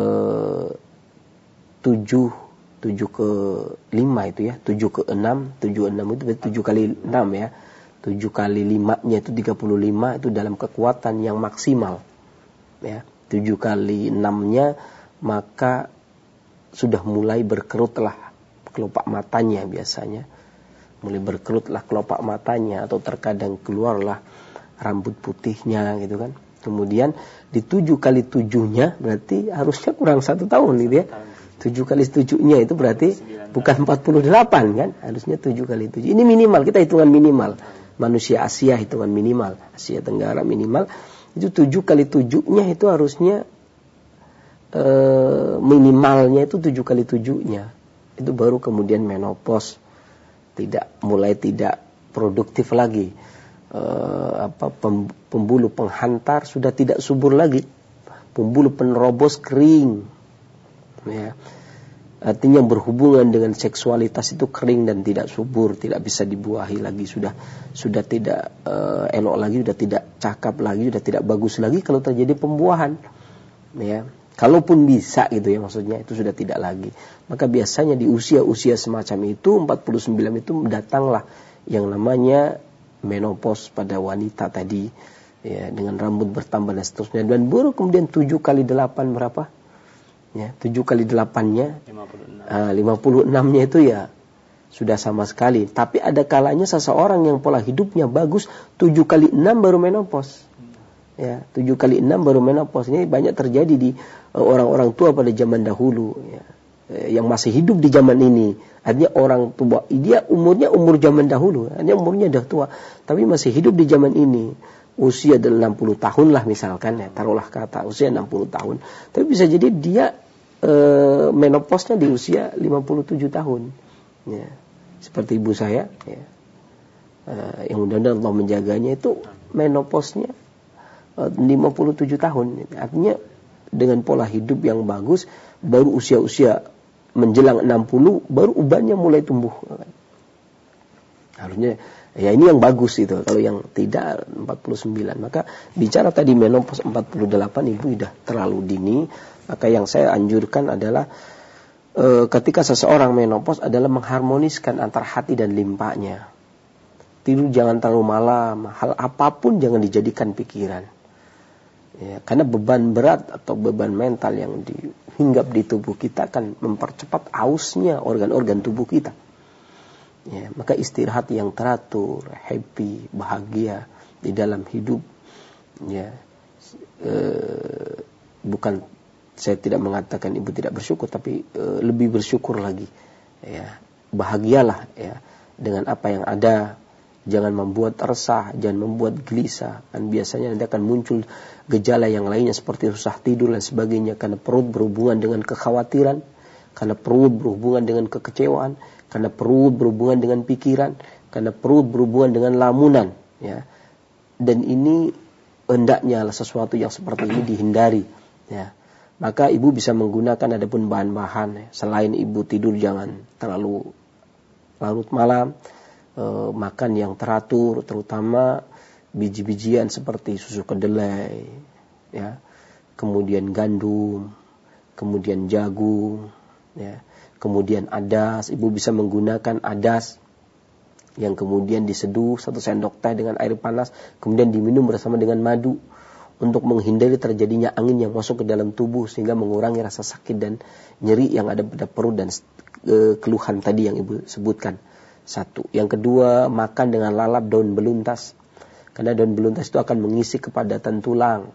tujuh tujuh ke lima itu ya, tujuh ke enam, tujuh enam itu berarti tujuh kali enam ya, tujuh kali limanya itu tiga puluh lima, itu dalam kekuatan yang maksimal ya. Tujuh kali enamnya maka sudah mulai berkerutlah kelopak matanya biasanya. Mulai berkerutlah kelopak matanya atau terkadang keluarlah rambut putihnya gitu kan. Kemudian di tujuh kali tujuhnya berarti harusnya kurang satu tahun gitu ya. Tujuh kali tujuhnya itu berarti bukan empat puluh delapan kan. Harusnya tujuh kali tujuh. Ini minimal, kita hitungan minimal. Manusia Asia hitungan minimal. Asia Tenggara minimal. Itu tujuh kali tujuhnya itu harusnya e, minimalnya itu tujuh kali tujuhnya. Itu baru kemudian menopause. Tidak, mulai tidak produktif lagi. Uh, apa pem, pembuluh penghantar sudah tidak subur lagi, pembuluh penerobos kering, ya. Artinya berhubungan dengan seksualitas itu kering dan tidak subur, tidak bisa dibuahi lagi, sudah sudah tidak uh, elok lagi, sudah tidak cakap lagi, sudah tidak bagus lagi kalau terjadi pembuahan, ya. Kalaupun bisa gitu ya maksudnya, itu sudah tidak lagi. Maka biasanya di usia-usia semacam itu empat puluh sembilan itu datanglah yang namanya menopause pada wanita tadi, ya, dengan rambut bertambah dan seterusnya. Dan baru kemudian tujuh kali delapan berapa? Ya, tujuh kali delapannya lima puluh enam-nya itu ya sudah sama sekali. Tapi ada kalanya seseorang yang pola hidupnya bagus, tujuh kali enam baru menopause. Ya, tujuh kali enam baru menopause. Ini banyak terjadi di uh, orang-orang tua pada zaman dahulu, ya, yang masih hidup di zaman ini. Artinya orang tua, dia umurnya umur zaman dahulu, artinya umurnya dah tua, tapi masih hidup di zaman ini. Usia enam puluh tahun lah misalkan, ya, taruhlah kata usia enam puluh tahun. Tapi bisa jadi dia e, menopause-nya di usia lima puluh tujuh tahun. Ya. Seperti ibu saya, ya. E, yang mudah-mudahan Allah menjaganya itu menopause-nya e, lima puluh tujuh tahun. Artinya dengan pola hidup yang bagus, baru usia-usia menjelang enam puluh baru ubannya mulai tumbuh. Harusnya ya ini yang bagus itu. Kalau yang tidak empat puluh sembilan. Maka bicara tadi menopause empat puluh delapan ibu sudah terlalu dini. Maka yang saya anjurkan adalah e, ketika seseorang menopause adalah mengharmoniskan antara hati dan limpanya. Tidur jangan terlalu malam. Hal apapun jangan dijadikan pikiran. Ya, karena beban berat atau beban mental yang dihinggap di tubuh kita akan mempercepat ausnya organ-organ tubuh kita. Ya, maka istirahat yang teratur, happy, bahagia di dalam hidup. Ya, e, bukan saya tidak mengatakan ibu tidak bersyukur, tapi e, lebih bersyukur lagi. Ya, bahagialah ya dengan apa yang ada. Jangan membuat resah, jangan membuat gelisah. Dan biasanya nanti akan muncul gejala yang lainnya seperti susah tidur dan sebagainya. Karena perut berhubungan dengan kekhawatiran, karena perut berhubungan dengan kekecewaan, karena perut berhubungan dengan pikiran, karena perut berhubungan dengan lamunan. Ya. Dan ini hendaknya sesuatu yang seperti ini dihindari. Ya. Maka ibu bisa menggunakan adapun bahan-bahan. Ya. Selain ibu tidur jangan terlalu larut malam. E, makan yang teratur, terutama biji-bijian seperti susu kedelai, ya, kemudian gandum, kemudian jagung, ya, kemudian adas. Ibu bisa menggunakan adas yang kemudian diseduh satu sendok teh dengan air panas, kemudian diminum bersama dengan madu untuk menghindari terjadinya angin yang masuk ke dalam tubuh sehingga mengurangi rasa sakit dan nyeri yang ada pada perut dan e, keluhan tadi yang ibu sebutkan. Satu. Yang kedua, makan dengan lalap daun beluntas. Karena daun beluntas itu akan mengisi kepadatan tulang,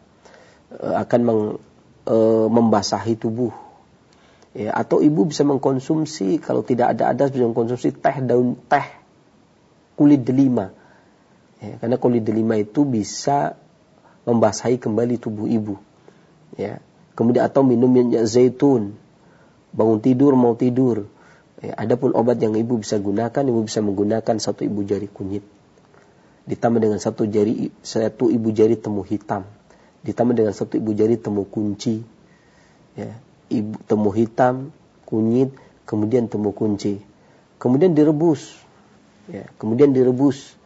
akan meng, e, membasahi tubuh. Ya, atau ibu bisa mengkonsumsi, kalau tidak ada adas bisa mengkonsumsi teh daun teh kulit delima. Ya, karena kulit delima itu bisa membasahi kembali tubuh ibu. Ya. Kemudian atau minum minyak zaitun. Bangun tidur mau tidur. Ya, adapun obat yang ibu bisa gunakan, ibu bisa menggunakan satu ibu jari kunyit, ditambah dengan satu jari satu ibu jari temu hitam, ditambah dengan satu ibu jari temu kunci, ya, ibu temu hitam, kunyit, kemudian temu kunci, kemudian direbus, ya, kemudian direbus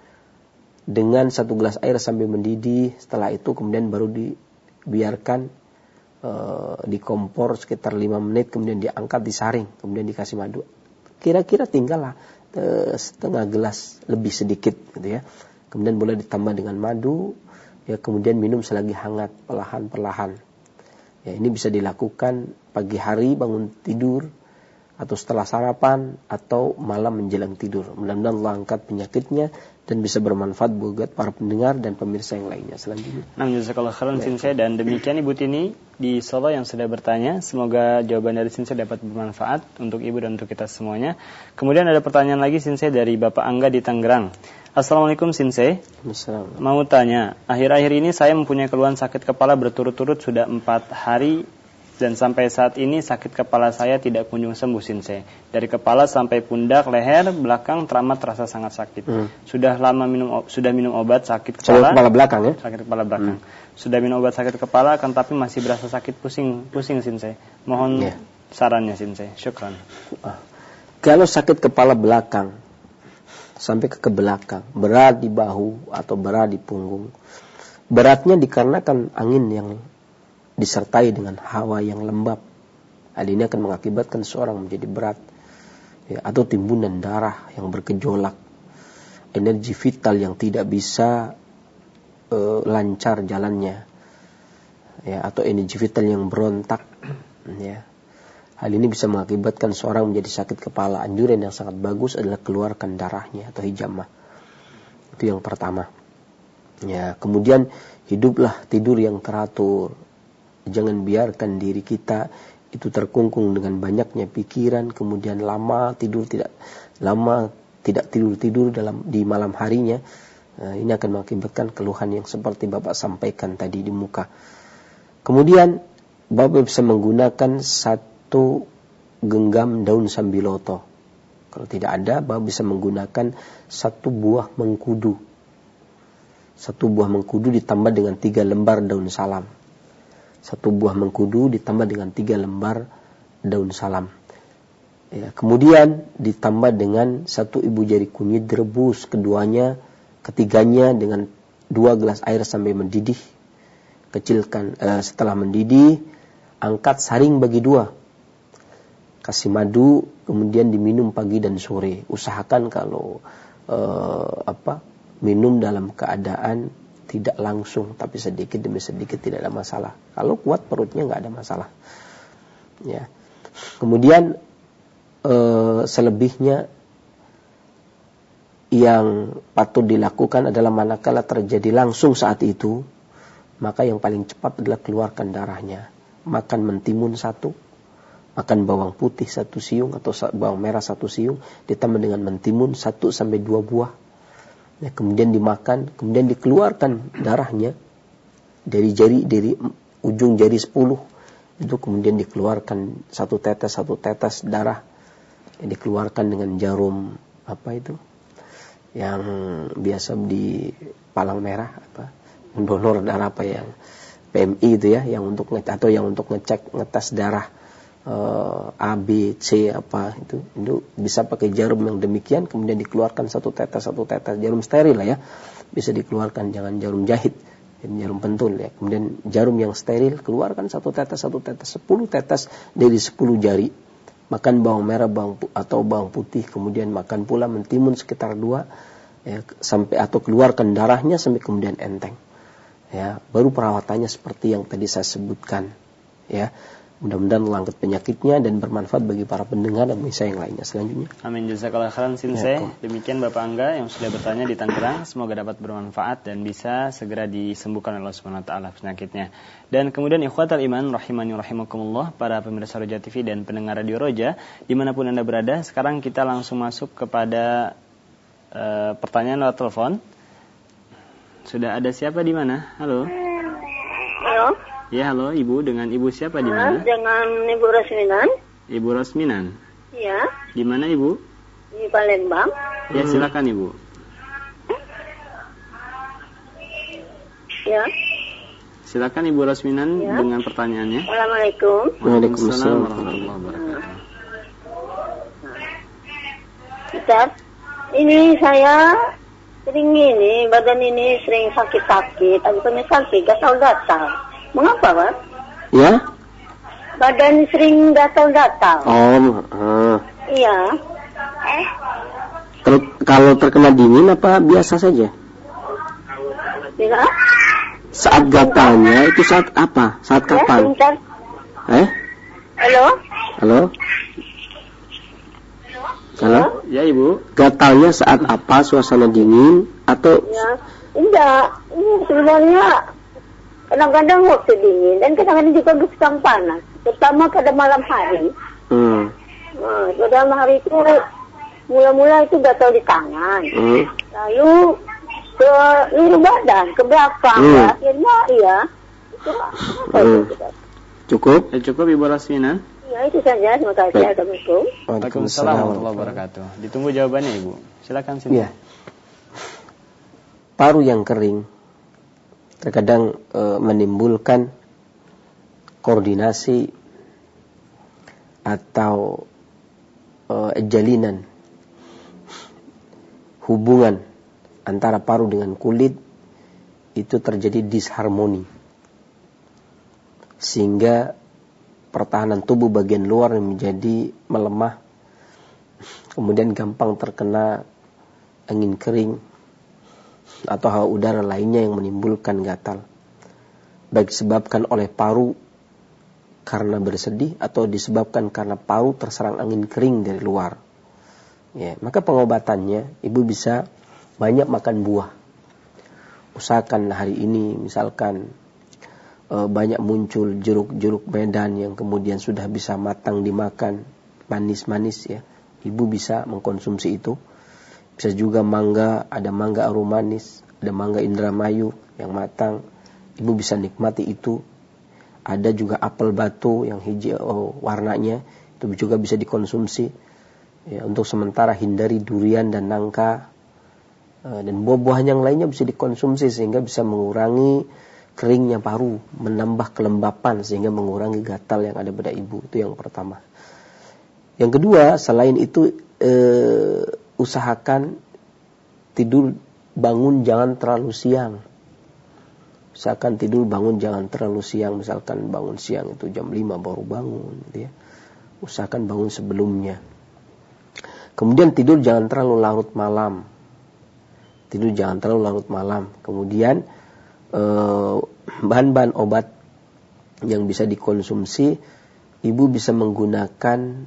dengan satu gelas air sampai mendidih. Setelah itu kemudian baru dibiarkan uh, di kompor sekitar lima menit, kemudian diangkat, disaring, kemudian dikasih madu. Kira-kira tinggallah uh, setengah gelas lebih sedikit gitu ya. Kemudian boleh ditambah dengan madu, ya, kemudian minum selagi hangat, perlahan-perlahan. Ya, ini bisa dilakukan pada pagi hari bangun tidur, atau setelah sarapan, atau malam menjelang tidur. Mudah-mudahan Allah angkat penyakitnya dan bisa bermanfaat buat para pendengar dan pemirsa yang lainnya selanjutnya. Nah, jazakallahu khairan Sinsay, dan demikian Ibu Tini di Solo yang sudah bertanya. Semoga jawaban dari Sinsay dapat bermanfaat untuk Ibu dan untuk kita semuanya. Kemudian ada pertanyaan lagi Sinsay dari Bapak Angga di Tangerang. Assalamualaikum Sinsay. Assalamualaikum. Mau tanya, akhir-akhir ini saya mempunyai keluhan sakit kepala berturut-turut sudah empat hari. Dan sampai saat ini sakit kepala saya tidak kunjung sembuh Sinsay. Dari kepala sampai pundak, leher, belakang teramat terasa sangat sakit. Hmm. Sudah lama minum sudah minum obat sakit kepala. Sakit kepala belakang ya? Sakit kepala belakang. Hmm. Sudah minum obat sakit kepala, akan tapi masih berasa sakit pusing, pusing Sinsay. Mohon yeah. sarannya Sinsay. Syukran. Ah. Kalau sakit kepala belakang sampai ke, ke belakang, berat di bahu atau berat di punggung, beratnya dikarenakan angin yang disertai dengan hawa yang lembab. Hal ini akan mengakibatkan seorang menjadi berat, ya, atau timbunan darah yang bergejolak, energi vital yang tidak bisa uh, lancar jalannya, ya, atau energi vital yang berontak, ya. Hal ini bisa mengakibatkan seorang menjadi sakit kepala. Anjuran yang sangat bagus adalah keluarkan darahnya atau hijamah. Itu yang pertama. Ya, kemudian hiduplah tidur yang teratur. Jangan biarkan diri kita itu terkungkung dengan banyaknya pikiran, kemudian lama tidur tidak lama tidak tidur-tidur dalam di malam harinya. Nah, ini akan mengakibatkan keluhan yang seperti Bapak sampaikan tadi di muka. Kemudian Bapak bisa menggunakan satu genggam daun sambiloto. Kalau tidak ada, Bapak bisa menggunakan satu buah mengkudu. Satu buah mengkudu ditambah dengan tiga lembar daun salam. Satu buah mengkudu ditambah dengan tiga lembar daun salam. Ya, kemudian ditambah dengan satu ibu jari kunyit direbus keduanya, ketiganya dengan dua gelas air sampai mendidih. Kecilkan eh, setelah mendidih, angkat saring bagi dua. Kasih madu, kemudian diminum pagi dan sore. Usahakan kalau eh, apa minum dalam keadaan tidak langsung, tapi sedikit demi sedikit tidak ada masalah. Kalau kuat perutnya nggak ada masalah. Ya. Kemudian e, selebihnya yang patut dilakukan adalah manakala terjadi langsung saat itu, maka yang paling cepat adalah keluarkan darahnya. Makan mentimun satu, makan bawang putih satu siung atau bawang merah satu siung, ditambah dengan mentimun satu sampai dua buah. Ya, kemudian dimakan, kemudian dikeluarkan darahnya dari jari, dari ujung jari sepuluh, itu kemudian dikeluarkan satu tetes satu tetes darah, yang dikeluarkan dengan jarum apa itu, yang biasa di palang merah, apa, pendonor darah apa yang P M I itu ya, yang untuk ngecek atau yang untuk ngecek ngetes darah Uh, A, B, C apa itu, itu bisa pakai jarum yang demikian, kemudian dikeluarkan satu tetes satu tetes, jarum steril lah ya, bisa dikeluarkan, jangan jarum jahit, jarum pentul ya. Kemudian jarum yang steril, keluarkan satu tetes satu tetes, sepuluh tetes dari sepuluh jari. Makan bawang merah bawang atau bawang putih, kemudian makan pula mentimun sekitar dua ya, sampai atau keluarkan darahnya sampai kemudian enteng. Ya, baru perawatannya seperti yang tadi saya sebutkan ya. Mudah-mudahan Allah angkat penyakitnya dan bermanfaat bagi para pendengar dan pemirsa yang lainnya selanjutnya. Amin. Jazakallahu khairan Sinsay. Ya, demikian Bapak Angga yang sudah bertanya di Tangerang. Semoga dapat bermanfaat dan bisa segera disembuhkan oleh Allah Subhanahu wa taala penyakitnya. Dan kemudian ikhwatal iman rahimani rahimakumullah, para pemirsa Roja T V dan pendengar Radio Roja dimanapun Anda berada, sekarang kita langsung masuk kepada uh, pertanyaan lewat telepon. Sudah ada siapa di mana? Halo. Halo. Ya, halo Ibu, dengan Ibu siapa di mana? Dengan Ibu Rosminan. Ibu Rosminan. Ya. Di mana Ibu? Di Palembang. Ya, silakan Ibu. Ya. Silakan Ibu Rosminan ya, dengan pertanyaannya. Assalamualaikum. Waalaikumsalam warahmatullahi wabarakatuh. Ustaz, ini saya sering ini, badan ini sering sakit-sakit, bukannya sakit, gatal-gatal. Mengapa, Pak? Ya? Badan sering gatal-gatal. Oh, uh. Iya. Eh? Kalau, kalau terkena dingin apa biasa saja? Bila? Saat gatalnya itu saat apa? Saat kapan? Ya, sebentar. Eh? Halo? Halo? Halo? Ya, Ibu. Gatalnya saat apa? Suasana dingin atau? Ya, enggak. Ini sebenarnya kadang-kadang waktu dingin dan kadang-kadang juga sedang panas. Terutama pada malam hari. Hmm. Nah, pada malam hari itu mula-mula itu gatal di tangan. Hmm. Lalu ke seluruh badan, ke belakang. Hmm. Ya. Akhirnya iya. Itu apa Hmm. itu? Cukup? Ya, cukup Ibu Rosmina. Ya, itu saja. Terima kasih. Assalamualaikum. Waalaikumsalam warahmatullahi wabarakatuh. Ditunggu jawabannya, Ibu. Silakan sini. Ya. Paru yang kering terkadang e, menimbulkan koordinasi atau e, jalinan hubungan antara paru dengan kulit itu terjadi disharmoni, sehingga pertahanan tubuh bagian luar menjadi melemah, kemudian gampang terkena angin kering atau hawa udara lainnya yang menimbulkan gatal, baik disebabkan oleh paru karena bersedih atau disebabkan karena paru terserang angin kering dari luar. Ya, maka pengobatannya ibu bisa banyak makan buah. Usahakan hari ini misalkan e, banyak muncul jeruk-jeruk Medan yang kemudian sudah bisa matang dimakan, manis-manis ya. Ibu bisa mengkonsumsi itu. Bisa juga mangga, ada mangga arum manis, ada mangga Indramayu yang matang. Ibu bisa nikmati itu. Ada juga apel batu yang hijau warnanya, itu juga bisa dikonsumsi. Ya, untuk sementara hindari durian dan nangka. Dan buah-buahan yang lainnya bisa dikonsumsi sehingga bisa mengurangi keringnya paru, menambah kelembapan sehingga mengurangi gatal yang ada pada ibu. Itu yang pertama. Yang kedua, selain itu eh, usahakan tidur bangun jangan terlalu siang. Usahakan tidur bangun jangan terlalu siang. Misalkan bangun siang itu jam lima baru bangun gitu ya. Usahakan bangun sebelumnya. Kemudian tidur jangan terlalu larut malam. Tidur jangan terlalu larut malam. Kemudian eh, bahan-bahan obat yang bisa dikonsumsi, ibu bisa menggunakan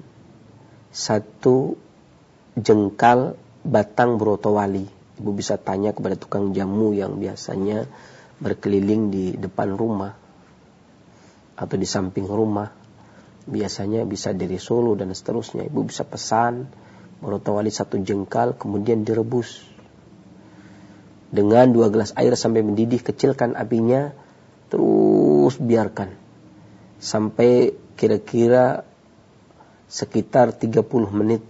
satu jengkal batang brotowali. Ibu bisa tanya kepada tukang jamu yang biasanya berkeliling di depan rumah atau di samping rumah. Biasanya bisa dari Solo dan seterusnya. Ibu bisa pesan brotowali satu jengkal, kemudian direbus dengan dua gelas air sampai mendidih. Kecilkan apinya, terus biarkan sampai kira-kira sekitar tiga puluh menit.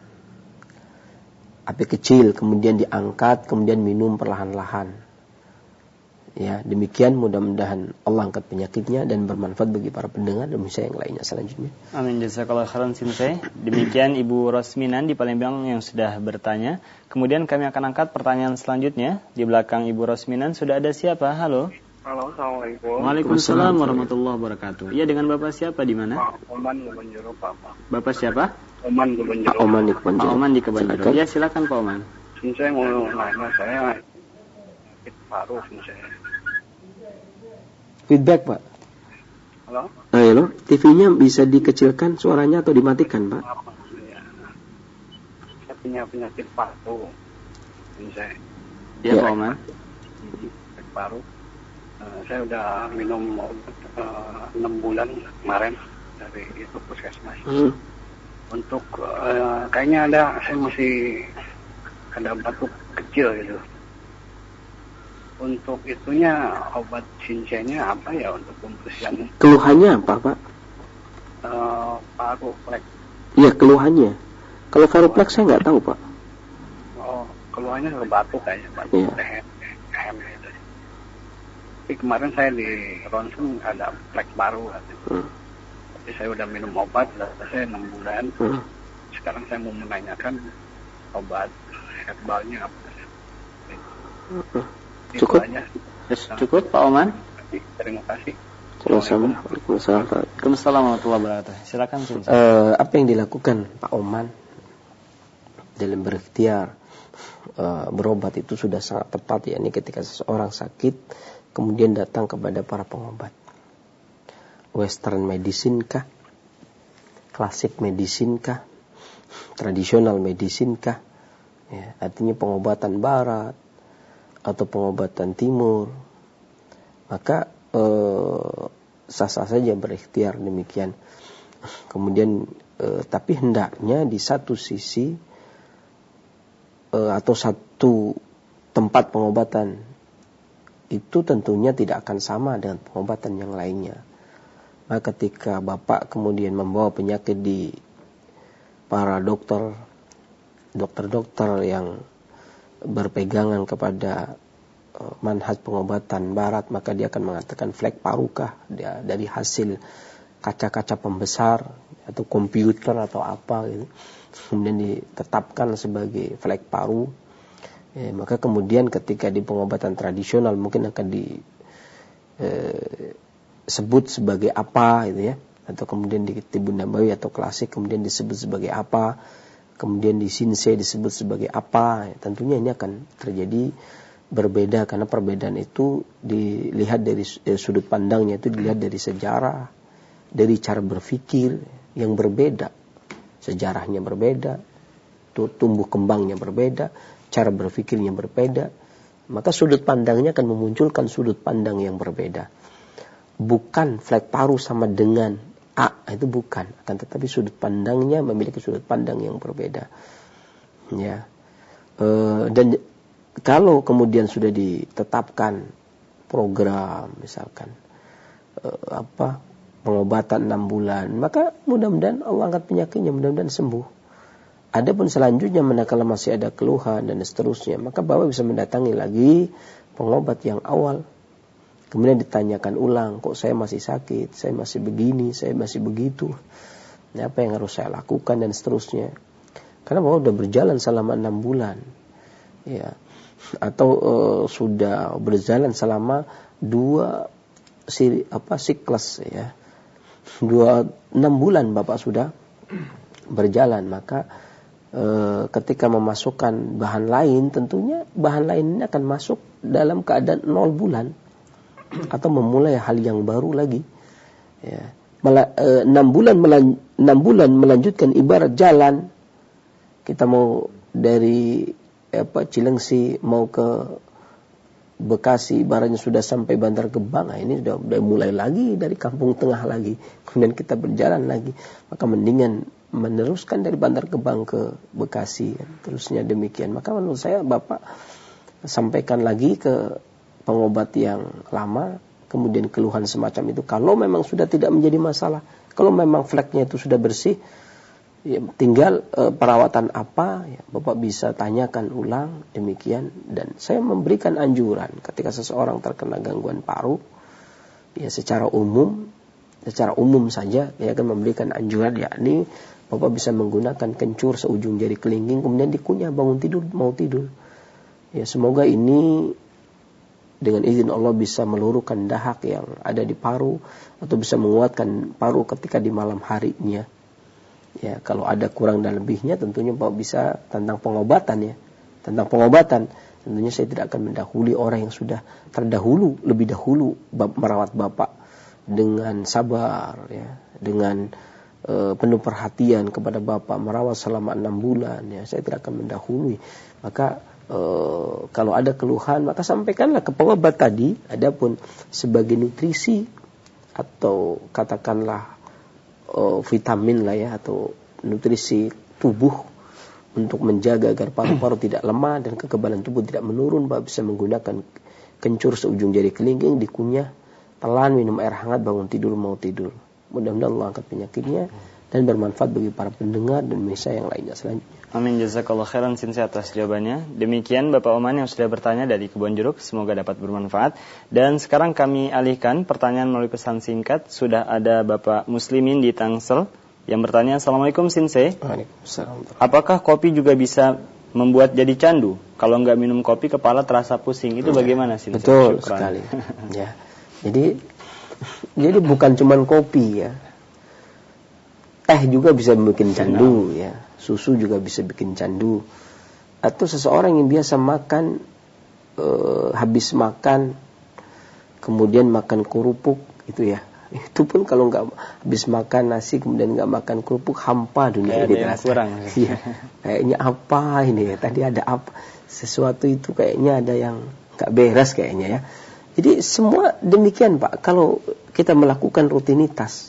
Api kecil, kemudian diangkat, kemudian minum perlahan-lahan. Ya, demikian mudah-mudahan Allah angkat penyakitnya dan bermanfaat bagi para pendengar dan bisa yang lainnya selanjutnya. Amin, jazakallahu khairan Sinsei. Demikian Ibu Rosminan di Palembang yang sudah bertanya. Kemudian kami akan angkat pertanyaan selanjutnya. Di belakang Ibu Rosminan sudah ada siapa? Halo. Halo, assalamualaikum. Waalaikumsalam warahmatullahi wabarakatuh. Iya, dengan Bapak siapa di mana? Pak Oman di Kebonjeruk, Pak. Bapak siapa? Oman di Kebonjeruk. Pak Oman di Kebonjeruk. Pak Oman di Kebonjeruk. Ya, silakan Pak Oman. Saya mau nanya, saya sakit paru, saya. Feedback Pak. Halo? Halo, T V-nya bisa dikecilkan suaranya atau dimatikan Pak? Apa? Ya. Saya punya penyakit paru, saya. Ya, Ya. Pak Oman. Sakit paru. Uh, saya udah minum obat uh, enam bulan kemarin dari itu puskesmas. Hmm. Untuk uh, kayaknya ada, saya masih ada batuk kecil gitu. Untuk itunya obat sinsenya apa ya untuk pembersihan? Keluhannya apa Pak? Uh, paru plek. Iya, keluhannya. Kalau varoplek saya nggak tahu Pak. Oh, keluhannya ke batuk kayaknya, batuk Iya. leher, leher gitu. Tapi kemarin saya di ronsen ada plek baru katanya. Hmm. Tapi saya udah minum obat, udah saya enam bulan. Hmm. Sekarang saya mau menanyakan obat herbalnya apa? Hmm. Itu Cukup. aja. Yes, cukup Pak Oman. Terima kasih. Sama-sama. Waalaikumsalam. Waalaikumsalam warahmatullahi wabarakatuh. Silakan Sinsei. Eh, apa yang dilakukan Pak Oman dalam berikhtiar eh, berobat itu sudah sangat tepat, yakni ketika seseorang sakit kemudian datang kepada para pengobat. Western medicine kah klasik medicine kah, tradisional medicine kah, ya, artinya pengobatan barat atau pengobatan timur, maka eh, sah-sah saja berikhtiar demikian. Kemudian eh, tapi hendaknya di satu sisi eh, atau satu tempat pengobatan itu tentunya tidak akan sama dengan pengobatan yang lainnya. Maka ketika Bapak kemudian membawa penyakit di para dokter, dokter-dokter yang berpegangan kepada uh, manhaj pengobatan barat, maka dia akan mengatakan flek parukah dia dari hasil kaca-kaca pembesar atau komputer atau apa gitu. Kemudian ditetapkan sebagai flek paru. Ya, maka kemudian ketika di pengobatan tradisional mungkin akan disebut eh, sebagai apa gitu ya, atau kemudian di Tibun Nabawi atau klasik kemudian disebut sebagai apa, kemudian di Shinsei disebut sebagai apa. Ya, tentunya ini akan terjadi berbeda karena perbedaan itu dilihat dari eh, sudut pandangnya, itu dilihat dari sejarah, dari cara berpikir yang berbeda, sejarahnya berbeda, tumbuh kembangnya berbeda, cara berpikirnya berbeda, maka sudut pandangnya akan memunculkan sudut pandang yang berbeda. Bukan flek paru sama dengan A, itu bukan, akan tetapi sudut pandangnya memiliki sudut pandang yang berbeda. Ya, e, dan kalau kemudian sudah ditetapkan program, misalkan e, apa pengobatan enam bulan, maka mudah-mudahan Allah angkat penyakitnya, mudah-mudahan sembuh. Adapun selanjutnya manakala masih ada keluhan dan seterusnya, maka Bapak bisa mendatangi lagi pengobat yang awal. Kemudian ditanyakan ulang, kok saya masih sakit, saya masih begini, saya masih begitu. Nah, apa yang harus saya lakukan dan seterusnya. Karena Bapak sudah berjalan selama enam bulan. Ya. Atau uh, sudah berjalan selama dua si, apa, siklus ya. Dua, enam bulan Bapak sudah berjalan, maka ketika memasukkan bahan lain, tentunya bahan lain ini akan masuk dalam keadaan nol bulan atau memulai hal yang baru lagi. Ya. Mala, e, enam bulan melan, enam bulan melanjutkan ibarat jalan. Kita mau dari apa Cilengsi mau ke Bekasi, ibaratnya sudah sampai Bantar Gebang. Nah, ini sudah, sudah mulai lagi dari kampung tengah lagi. Kemudian kita berjalan lagi. Maka mendingan meneruskan dari Bantar Gebang ke Bekasi, terusnya demikian. Maka menurut saya Bapak sampaikan lagi ke pengobat yang lama, kemudian keluhan semacam itu. Kalau memang sudah tidak menjadi masalah, kalau memang fleknya itu sudah bersih, ya, tinggal e, perawatan apa, ya, Bapak bisa tanyakan ulang demikian. Dan saya memberikan anjuran ketika seseorang terkena gangguan paru, ya secara umum, secara umum saja, ya akan memberikan anjuran, yakni Bapak bisa menggunakan kencur seujung jari kelingking, kemudian dikunyah bangun tidur, mau tidur. Ya, semoga ini dengan izin Allah bisa meluruhkan dahak yang ada di paru, atau bisa menguatkan paru ketika di malam harinya. Ya, kalau ada kurang dan lebihnya tentunya Bapak bisa tentang pengobatan ya. Tentang pengobatan, tentunya saya tidak akan mendahului orang yang sudah terdahulu, lebih dahulu merawat Bapak dengan sabar ya, dengan penuh perhatian kepada Bapak, merawat selama enam bulan ya, saya tidak akan mendahului. Maka e, kalau ada keluhan maka sampaikanlah ke pengobat tadi. Adapun sebagai nutrisi atau katakanlah e, vitamin lah ya, atau nutrisi tubuh untuk menjaga agar paru-paru tidak lemah dan kekebalan tubuh tidak menurun, Bapak bisa menggunakan kencur seujung jari kelingking, dikunyah, telan, minum air hangat, bangun tidur, mau tidur. Mudah-mudahan Allah angkat penyakitnya dan bermanfaat bagi para pendengar dan pemirsa yang lainnya selanjutnya. Amin, jazakallahu khairan Sinse atas jawabannya. Demikian Bapak Oman yang sudah bertanya dari Kebon Jeruk, semoga dapat bermanfaat. Dan sekarang kami alihkan pertanyaan melalui pesan singkat. Sudah ada Bapak Muslimin di Tangsel yang bertanya, Assalamualaikum Sinse. Waalaikumsalam. Apakah kopi juga bisa membuat jadi candu? Kalau nggak minum kopi kepala terasa pusing. Itu bagaimana Sinse? Betul Syukran. Sekali. Ya. Jadi Jadi bukan cuma kopi ya, teh juga bisa bikin candu ya, susu juga bisa bikin candu. Atau seseorang yang biasa makan e, habis makan kemudian makan kerupuk itu ya, Itu pun kalau nggak habis makan nasi kemudian nggak makan kerupuk, hampa dunia ini terasa. Kurang. Iya. Kayaknya apa ini ya? Tadi ada apa? Sesuatu itu kayaknya ada yang nggak beres kayaknya ya. Jadi semua demikian Pak. Kalau kita melakukan rutinitas,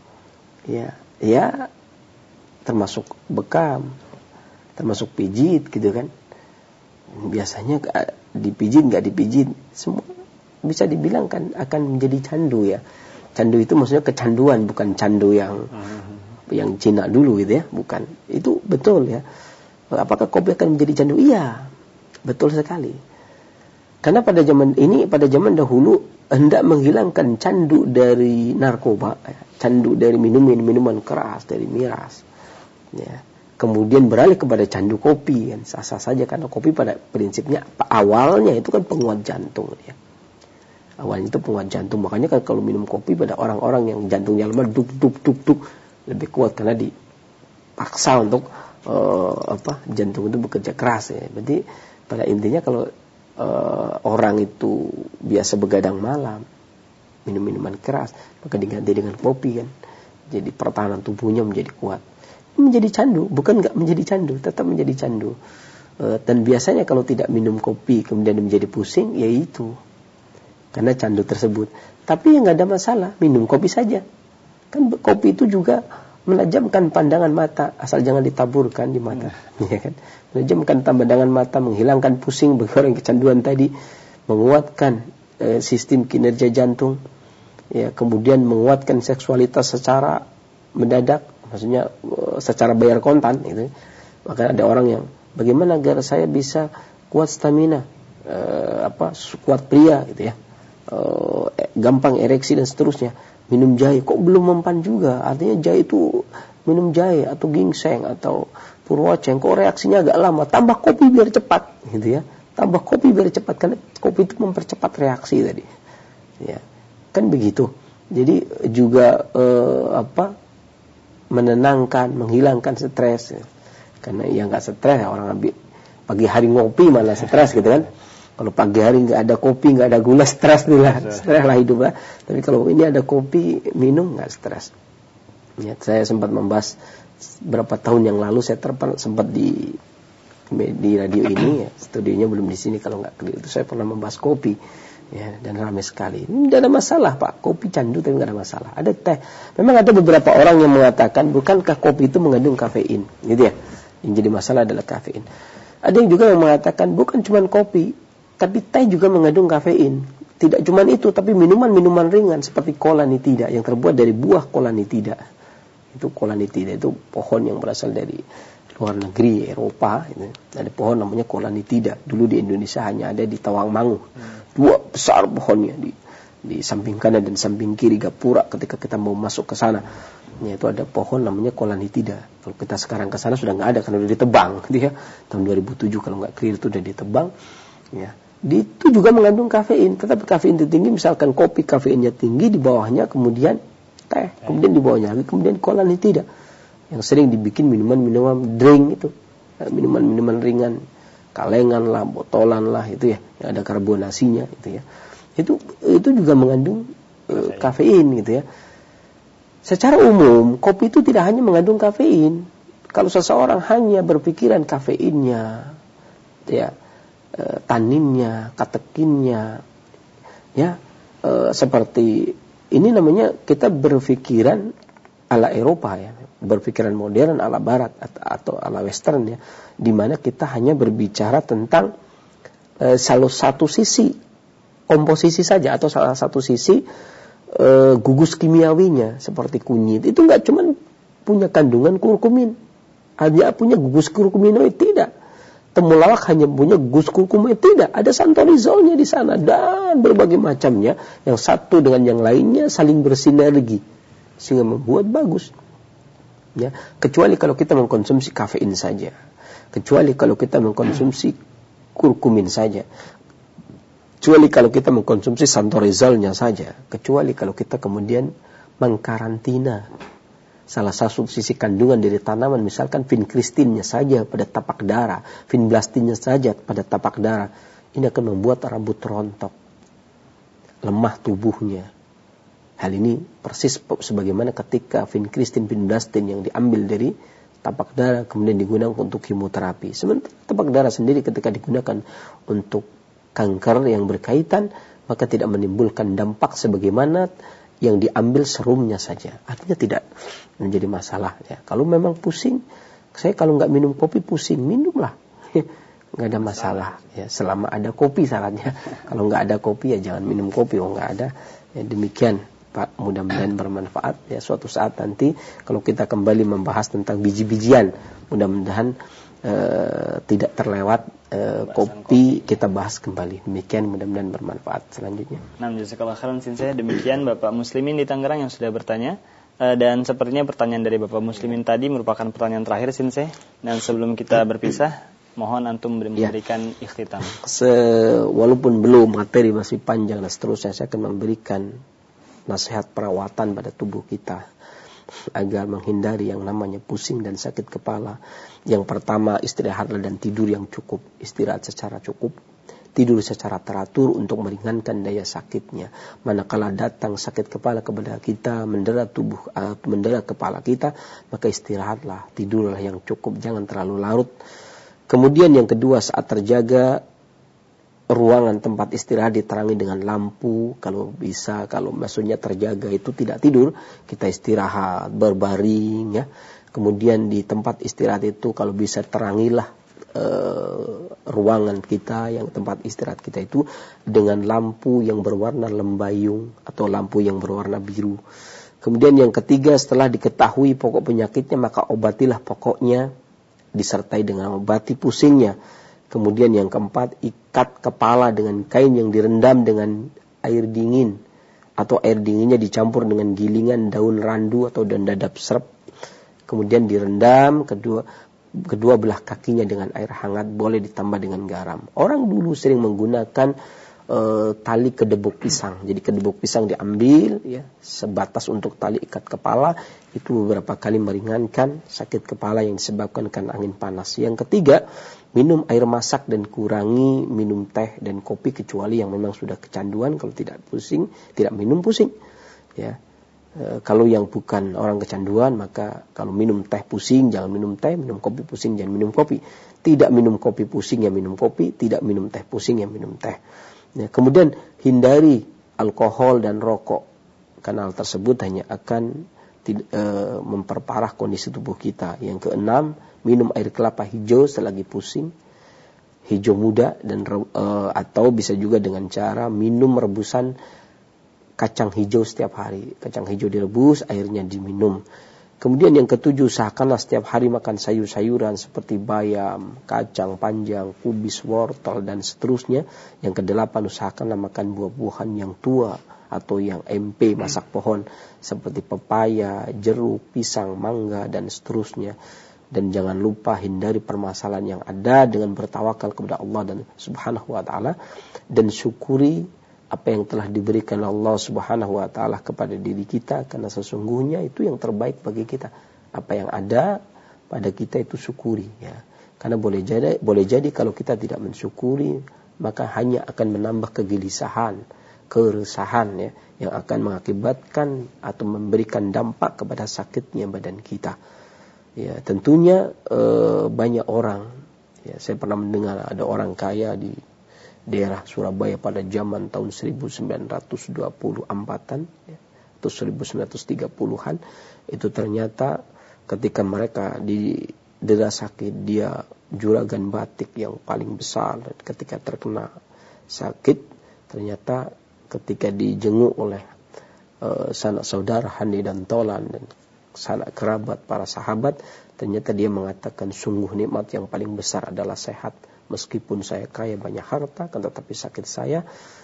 ya, ya termasuk bekam, termasuk pijit gitu kan. Biasanya dipijit nggak dipijit, semua bisa dibilang kan akan menjadi candu ya. Candu itu maksudnya kecanduan, bukan candu yang hmm. yang Cina dulu gitu ya, bukan. Itu betul ya. Apakah kopi akan menjadi candu? Iya, betul sekali. Karena pada zaman ini, pada zaman dahulu hendak menghilangkan candu dari narkoba, candu dari minuman-minuman keras, dari miras. Ya. Kemudian beralih kepada candu kopi, kan sah-sah saja karena kopi pada prinsipnya awalnya itu kan penguat jantung ya. Awalnya itu penguat jantung, makanya kan kalau minum kopi pada orang-orang yang jantungnya lemah duk duk duk duk lebih kuat karena dipaksa untuk uh, apa jantung itu bekerja keras ya. Berarti pada intinya kalau uh, orang itu biasa begadang malam minum minuman keras, maka diganti dengan kopi kan, jadi pertahanan tubuhnya menjadi kuat, menjadi candu, bukan nggak menjadi candu, tetap menjadi candu. Uh, dan biasanya kalau tidak minum kopi kemudian menjadi pusing, ya itu karena candu tersebut. Tapi yang nggak ada masalah, minum kopi saja. Kan kopi itu juga menajamkan pandangan mata, asal jangan ditaburkan di mata, hmm. ya kan? Menajamkan pandangan mata, menghilangkan pusing bagi orang kecanduan tadi, menguatkan eh, sistem kinerja jantung, ya, kemudian menguatkan seksualitas secara mendadak, maksudnya eh, secara bayar kontan, gitu. Maka ada orang yang bagaimana agar saya bisa kuat stamina, eh, apa kuat pria, gitu ya. Uh, gampang ereksi dan seterusnya, minum jahe. Kok belum mempan juga? Artinya jahe itu minum jahe atau ginseng atau purwaceng, kok reaksinya agak lama. Tambah kopi biar cepat, gitu ya. Tambah kopi biar cepat karena kopi itu mempercepat reaksi tadi. Ya, kan begitu. Jadi juga uh, apa? menenangkan, menghilangkan stres. Ya. Karena yang nggak stres orang ambil pagi hari ngopi malah stres gitu kan. Kalau pagi hari nggak ada kopi, nggak ada gula, stres nih lah, stres lah hidup lah. Tapi kalau ini ada kopi, minum nggak stres. Ya, saya sempat membahas berapa tahun yang lalu, saya terpernah sempat di di radio ini, ya, studionya belum di sini kalau nggak keliru. Itu saya pernah membahas kopi, ya, dan ramai sekali. Ini tidak ada masalah Pak, kopi candu tapi nggak ada masalah. Ada teh. Memang ada beberapa orang yang mengatakan, bukankah kopi itu mengandung kafein, gitu ya? Yang jadi masalah adalah kafein. Ada yang juga yang mengatakan bukan cuma kopi, tapi teh juga mengandung kafein. Tidak cuma itu, tapi minuman-minuman ringan seperti kolanitida yang terbuat dari buah kolanitida. Itu kolanitida itu pohon yang berasal dari luar negeri, Eropa. Gitu. Ada pohon namanya kolanitida. Dulu di Indonesia hanya ada di Tawangmangu. Dua besar pohonnya di di samping kanan dan samping kiri gapura. Ketika kita mau masuk ke sana, ya, itu ada pohon namanya kolanitida. Kalau kita sekarang ke sana sudah nggak ada karena sudah ditebang, gitu ya. Tahun dua ribu tujuh kalau nggak keliru itu sudah ditebang. Ya. Itu juga mengandung kafein, tetapi kafein itu tinggi, misalkan kopi kafeinnya tinggi, di bawahnya kemudian teh, kemudian di bawahnya lagi kemudian kolanitida. Yang sering dibikin minuman-minuman drink itu, minuman-minuman ringan, kalengan lah, botolan lah, itu ya, yang ada karbonasinya, itu ya. Itu itu juga mengandung uh, kafein, gitu ya. Secara umum, kopi itu tidak hanya mengandung kafein. Kalau seseorang hanya berpikiran kafeinnya, ya, E, taninnya, katekinnya, ya, e, seperti ini namanya kita berpikiran ala Eropa ya, berpikiran modern ala Barat atau, atau ala Western ya, di mana kita hanya berbicara tentang e, salah satu sisi komposisi saja atau salah satu sisi e, gugus kimiawinya seperti kunyit itu nggak cuma punya kandungan kurkumin, hanya punya gugus kurkuminoid, tidak. Temulawak hanya punya gugus kurkumin, tidak, ada santorizolnya di sana dan berbagai macamnya yang satu dengan yang lainnya saling bersinergi sehingga membuat bagus. Ya, kecuali kalau kita mengkonsumsi kafein saja, kecuali kalau kita mengkonsumsi kurkumin saja, kecuali kalau kita mengkonsumsi santorizolnya saja, kecuali kalau kita kemudian mengkarantina salah satu sisi kandungan dari tanaman, misalkan vincristinnya saja pada tapak darah, vinblastinnya saja pada tapak darah, ini akan membuat rambut rontok, lemah tubuhnya, Hal ini persis sebagaimana ketika vincristine-vinblastine yang diambil dari tapak darah kemudian digunakan untuk kemoterapi. Sementara tapak darah sendiri ketika digunakan untuk kanker yang berkaitan, maka tidak menimbulkan dampak sebagaimana yang diambil serumnya saja. Artinya tidak menjadi masalah. Ya. Kalau memang pusing, saya kalau nggak minum kopi pusing, minumlah. Nggak ada masalah. Ya, selama ada kopi syaratnya. Kalau nggak ada kopi ya jangan minum kopi. Oh nggak ada. Ya, demikian. Pak, mudah-mudahan bermanfaat ya. Suatu saat nanti kalau kita kembali membahas tentang biji-bijian, mudah-mudahan uh, tidak terlewat uh, kopi, kita bahas kembali. Demikian, mudah-mudahan bermanfaat selanjutnya. Nah, jazakallahu khairan Sensei. Demikian Bapak Muslimin di Tangerang yang sudah bertanya. Uh, dan sepertinya pertanyaan dari Bapak Muslimin tadi merupakan pertanyaan terakhir Sensei. Dan sebelum kita berpisah, mohon antum memberikan ya. ikhtitam. Se- walaupun belum materi masih panjang dan seterusnya, saya akan memberikan nasihat perawatan pada tubuh kita agar menghindari yang namanya pusing dan sakit kepala. Yang pertama, istirahatlah dan tidur yang cukup. Istirahat secara cukup, tidur secara teratur untuk meringankan daya sakitnya. Manakala datang sakit kepala kepada kita, mendera tubuh, uh, mendera kepala kita, maka istirahatlah, tidurlah yang cukup, jangan terlalu larut. Kemudian yang kedua, saat terjaga, ruangan tempat istirahat diterangi dengan lampu, kalau bisa, kalau maksudnya terjaga itu tidak tidur, kita istirahat berbaring ya. Kemudian di tempat istirahat itu kalau bisa terangilah e, ruangan kita, yang tempat istirahat kita itu dengan lampu yang berwarna lembayung atau lampu yang berwarna biru. Kemudian yang ketiga, setelah diketahui pokok penyakitnya, maka obatilah pokoknya disertai dengan obati pusingnya. Kemudian yang keempat, ikat kepala dengan kain yang direndam dengan air dingin. Atau air dinginnya dicampur dengan gilingan daun randu atau daun dadap serep. Kemudian direndam, kedua, kedua belah kakinya dengan air hangat, boleh ditambah dengan garam. Orang dulu sering menggunakan e, tali kedebuk pisang. Jadi kedebuk pisang diambil, ya, sebatas untuk tali ikat kepala. Itu beberapa kali meringankan sakit kepala yang disebabkan karena angin panas. Yang ketiga, minum air masak dan kurangi minum teh dan kopi kecuali yang memang sudah kecanduan. Kalau tidak pusing, tidak minum pusing. Ya, e, kalau yang bukan orang kecanduan, maka kalau minum teh pusing, jangan minum teh. Minum kopi pusing, jangan minum kopi. Tidak minum kopi pusing, ya minum kopi. Tidak minum teh pusing, ya minum teh. Ya, kemudian hindari alkohol dan rokok, karena hal tersebut hanya akan tidak, e, memperparah kondisi tubuh kita. Yang keenam, minum air kelapa hijau selagi pusing, hijau muda, dan e, atau bisa juga dengan cara minum rebusan kacang hijau setiap hari. Kacang hijau direbus, airnya diminum. Kemudian yang ketujuh, usahakanlah setiap hari makan sayur-sayuran seperti bayam, kacang panjang, kubis, wortel, dan seterusnya. Yang kedelapan, usahakanlah makan buah-buahan yang tua atau yang M P, masak pohon, seperti pepaya, jeruk, pisang, mangga, dan seterusnya. Dan jangan lupa hindari permasalahan yang ada dengan bertawakal kepada Allah dan Subhanahu wa ta'ala, dan syukuri apa yang telah diberikan Allah Subhanahu wa ta'ala kepada diri kita, karena sesungguhnya itu yang terbaik bagi kita. Apa yang ada pada kita itu syukuri, ya. Karena boleh jadi boleh jadi kalau kita tidak mensyukuri, maka hanya akan menambah kegelisahan, keresahan, ya, yang akan mengakibatkan atau memberikan dampak kepada sakitnya badan kita. Ya, tentunya e, banyak orang, ya, saya pernah mendengar ada orang kaya di daerah Surabaya pada zaman tahun seribu sembilan ratus dua puluh empatan, ya, atau seribu sembilan ratus tiga puluhan, itu ternyata ketika mereka didera sakit, dia juragan batik yang paling besar, dan ketika terkena sakit, ternyata ketika dijenguk oleh uh, sanak saudara, handi dan tolan, dan sanak kerabat, para sahabat, ternyata dia mengatakan, sungguh nikmat yang paling besar adalah sehat. Meskipun saya kaya banyak harta, kan tetapi sakit saya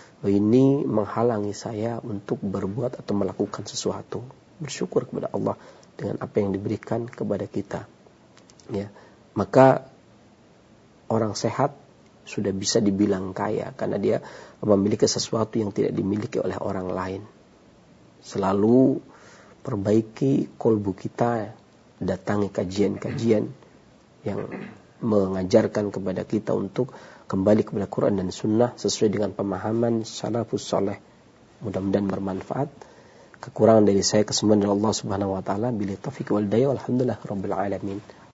ini menghalangi saya untuk berbuat atau melakukan sesuatu. Bersyukur kepada Allah dengan apa yang diberikan kepada kita. Ya, maka orang sehat sudah bisa dibilang kaya karena dia memiliki sesuatu yang tidak dimiliki oleh orang lain. Selalu perbaiki kolbu kita, datangi kajian-kajian yang mengajarkan kepada kita untuk kembali kepada Quran dan Sunnah sesuai dengan pemahaman salafus saleh. Mudah-mudahan bermanfaat. Kekurangan dari saya, kesembuhan dari Allah Subhanahu wa taala. Billahi taufiq wal hidayah. Alhamdulillah rabbil alamin.